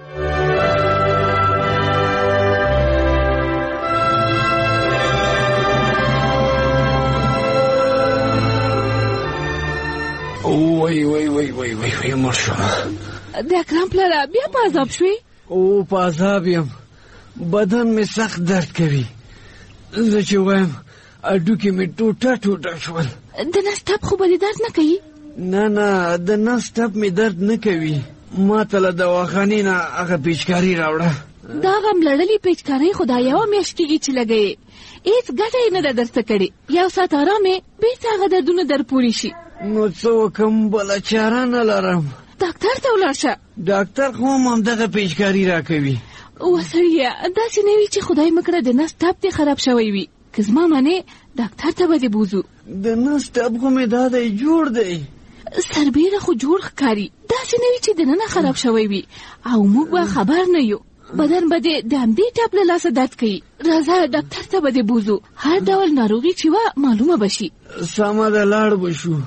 وای وای وای وای وای وای مړ شوم. د اکرم پلاره بیا په عذاب شوې؟ او په عذاب یم، بدن مې سخت درد کوي. زه چې وایم اډوکې مې ټوټه ټوټه شول. د نس ټپ خو به دې درد نه کوي؟ نه نه د نس ټپ مې درد نه کوي. ما ته له دواخانې نه هغه پیچکاري راوړه. دا غم لړلې پیچکارۍ خو دا یوه میاشت کېږي چې لګوې، هېڅ ګټه یې نه ده درته کړې. یو ساعت ارام یې بېرته هغه دردونه در پورې شي. نو څه وکړم؟ بله چاره نه لرم. ډاکټر ته ولاړ شه. ډاکټر خو هم همدغه پیچکاري راکوي. وسړیه داسې نه وي چې خدای مه کړه د نس ټپ دې خراب شوی وي. که زما منې ډاکټر ته به دې بوځو. د نس ټپ خو مې دا دی جوړ دی. سربیره خو جوړ ښکاري، داسې نه وي چې دننه خراب شوی وي او موږ به خبر نه یو. بدن به دې د همدې ټپ له لاسه درد کوي. راځه ډاکټر ته به دې بوځو، هر ډول ناروغي چې وه معلومه به شي. سمه ده لاړ به شو.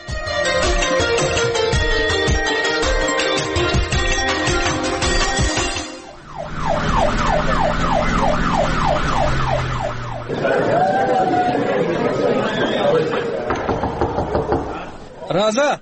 راځه.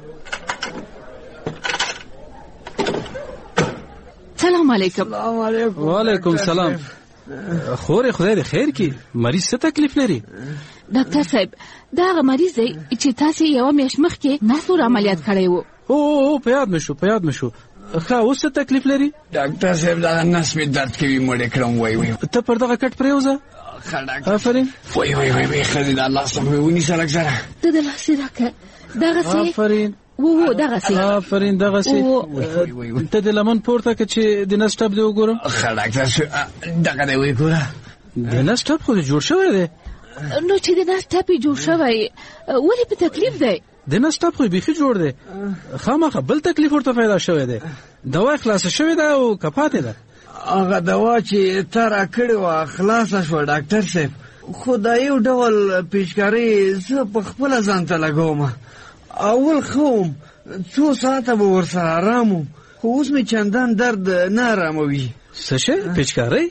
سلام علیکم. سلام علیکم. وعلیکم سلام. خورې خدای دې خیر کړي. مریض څه تکلیف لري؟ ډاکټر صاحب دا هغه مریض دی چې تاسې یوه میاشت مخکې ناسور عملیات کړی و. او په یاد مې شو په یاد مې شو. ښه اوس څه تکلیف لري؟ ډاکټر صاحب دا نس مې درد کوي، مړې کړم. وای وای ته پر دغه کټ پرېوځه. آفرین. وای وای وای وای ښځې دا لاس مې ونیسه لږ زره. ته د لاس یې راکړه. دغسې آفرین. و و دغسې آفرین دغسې. ته د لمن پورته که چې د نس ټپ دې وګورم. ښه ډاکټر صاحب دغه دی وګوره. د نس ټپ خو دې جوړ شوی دی. نو چې د نس ټپ یې جوړ شوی ولې په تکلیف دی؟ د نس ټپ خو یې بیخي جوړ دی. خامخا بل تکلیف ورته پیدا شوی دی. دوا یې خلاصه شوې ده او که پاتې ده؟ هغه دوا چې ته راکړې وه خلاصه شوه ډاکټر صاحب، خو دا یو ډول پیچکارۍ زه په خپله ځان ته لګوم. اول ښه وم، څو ساعته به ورسره آرام وم، خو اوس مې چندان درد نه آراموي. څه شی؟ پیچکارۍ؟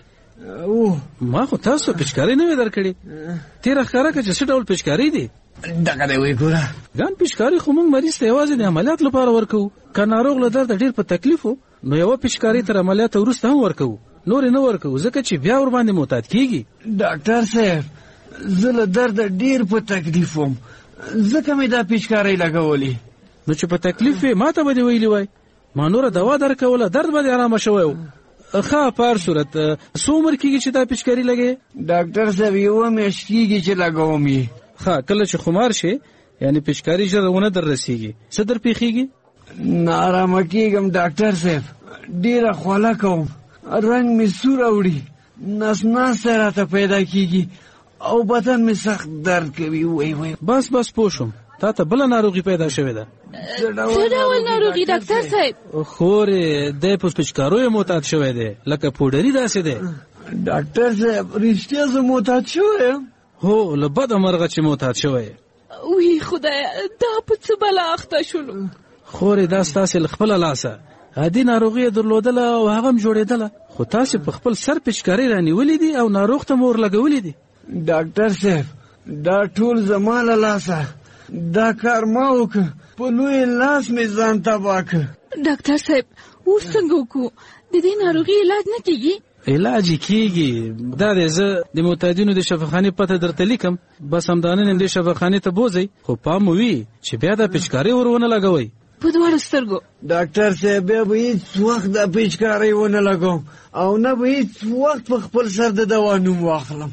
ما خو تاسو پیچکارۍ نه وې درکړې. تېره ښکاره که چې څه ډول پیچکارۍ دي؟ دغه دی وګوره. ګان پیچکارۍ خو موږ مریض ته یوازې د عملیات لپاره ورکوو. که ناروغ له درده ډېر په تکلیف و نو یوه پیچکارۍ تر عملیات وروسته هم ورکوو، نورې نه ورکوو ځکه چې بیا ورباندې معتاد کېږي. ډاکټر صاحب زه له درده ډېر په تکلیف وم، ځکه مې دا پیچکارۍ لګولې. نو چې په تکلیف وې ما ته به دې ویلي وای، ما نوره دوا درکوله، درد به دې ارامه شوی و. ښه په هر صورت څو عمر کېږي چې دا پیچکاري لګې؟ ډاکټر صاحب یوه میاشت کېږي چې لګوم یې. ښه کله چې خمار شي یعنې پیچکاري ژر ونه در رسېږي څه در پېښېږي؟ نارامه کېږم ډاکټر صاحب، ډېره خوله کوم، رنګ مې سور اوړي، نس ناستی راته پیدا کېږي او بدن مې سخت درد کوي. وای وای بس بس پوه شوم، تا ته بله ناروغي پیدا شوې ده. څه ډول ناروغي ډاکټر صاحب؟ خورې دی په پیچکاریو معتاد شوی دی لکه پوډري داسې دی. ډاکټر صاحب رښتیا زه معتاد شوی یم؟ هو له بده مرغه چې معتاد شوی. وی خدایه دا په څه بلا اخته شولو؟ خورې دا ستاسې له خپله لاسه عادي ناروغي یې درلودله او هغه هم جوړېدله، خو تاسې په خپل سر پیچکارۍ رانیولې دي او ناروغ ته مو ورلګولې دي. ډاکټر صاحب دا ټول زما له لاسه، دا کار ما وکړه، په لوی لاس مې ځان تباه کړ. ډاکټر صاحب اوس څنګه وکړو؟ د دې ناروغي علاج نه کېږي؟ علاج یې کېږي. دا دی زه د معتادینو د شفاخانې پته درته لیکم، بس همدا نن دې شفاخانې ته بوځئ، خو پام وي چې بیا دا پیچکارۍ ور ونه لګوئ په دواړو سترګو. ډاکټر صاحب بیا به هېڅ وخت دا پیچکارۍ ونه لګوم او نه به هېڅ وخت په خپل سر د دوا نوم واخلم.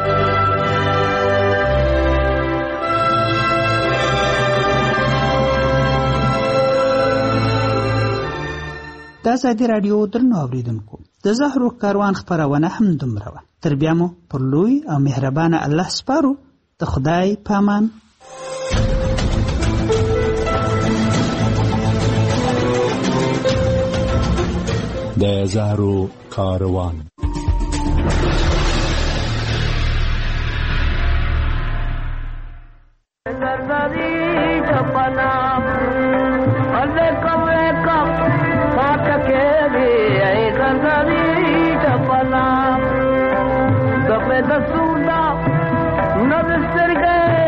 د ازادي راډیو درنو اورېدونکو، د زهرو کاروان خپرونه هم دومره وه. تر بیا مو پر لوی او مهربانه الله سپارو. د خدای په امان. د زهرو کاروان. دسودا نظر گئے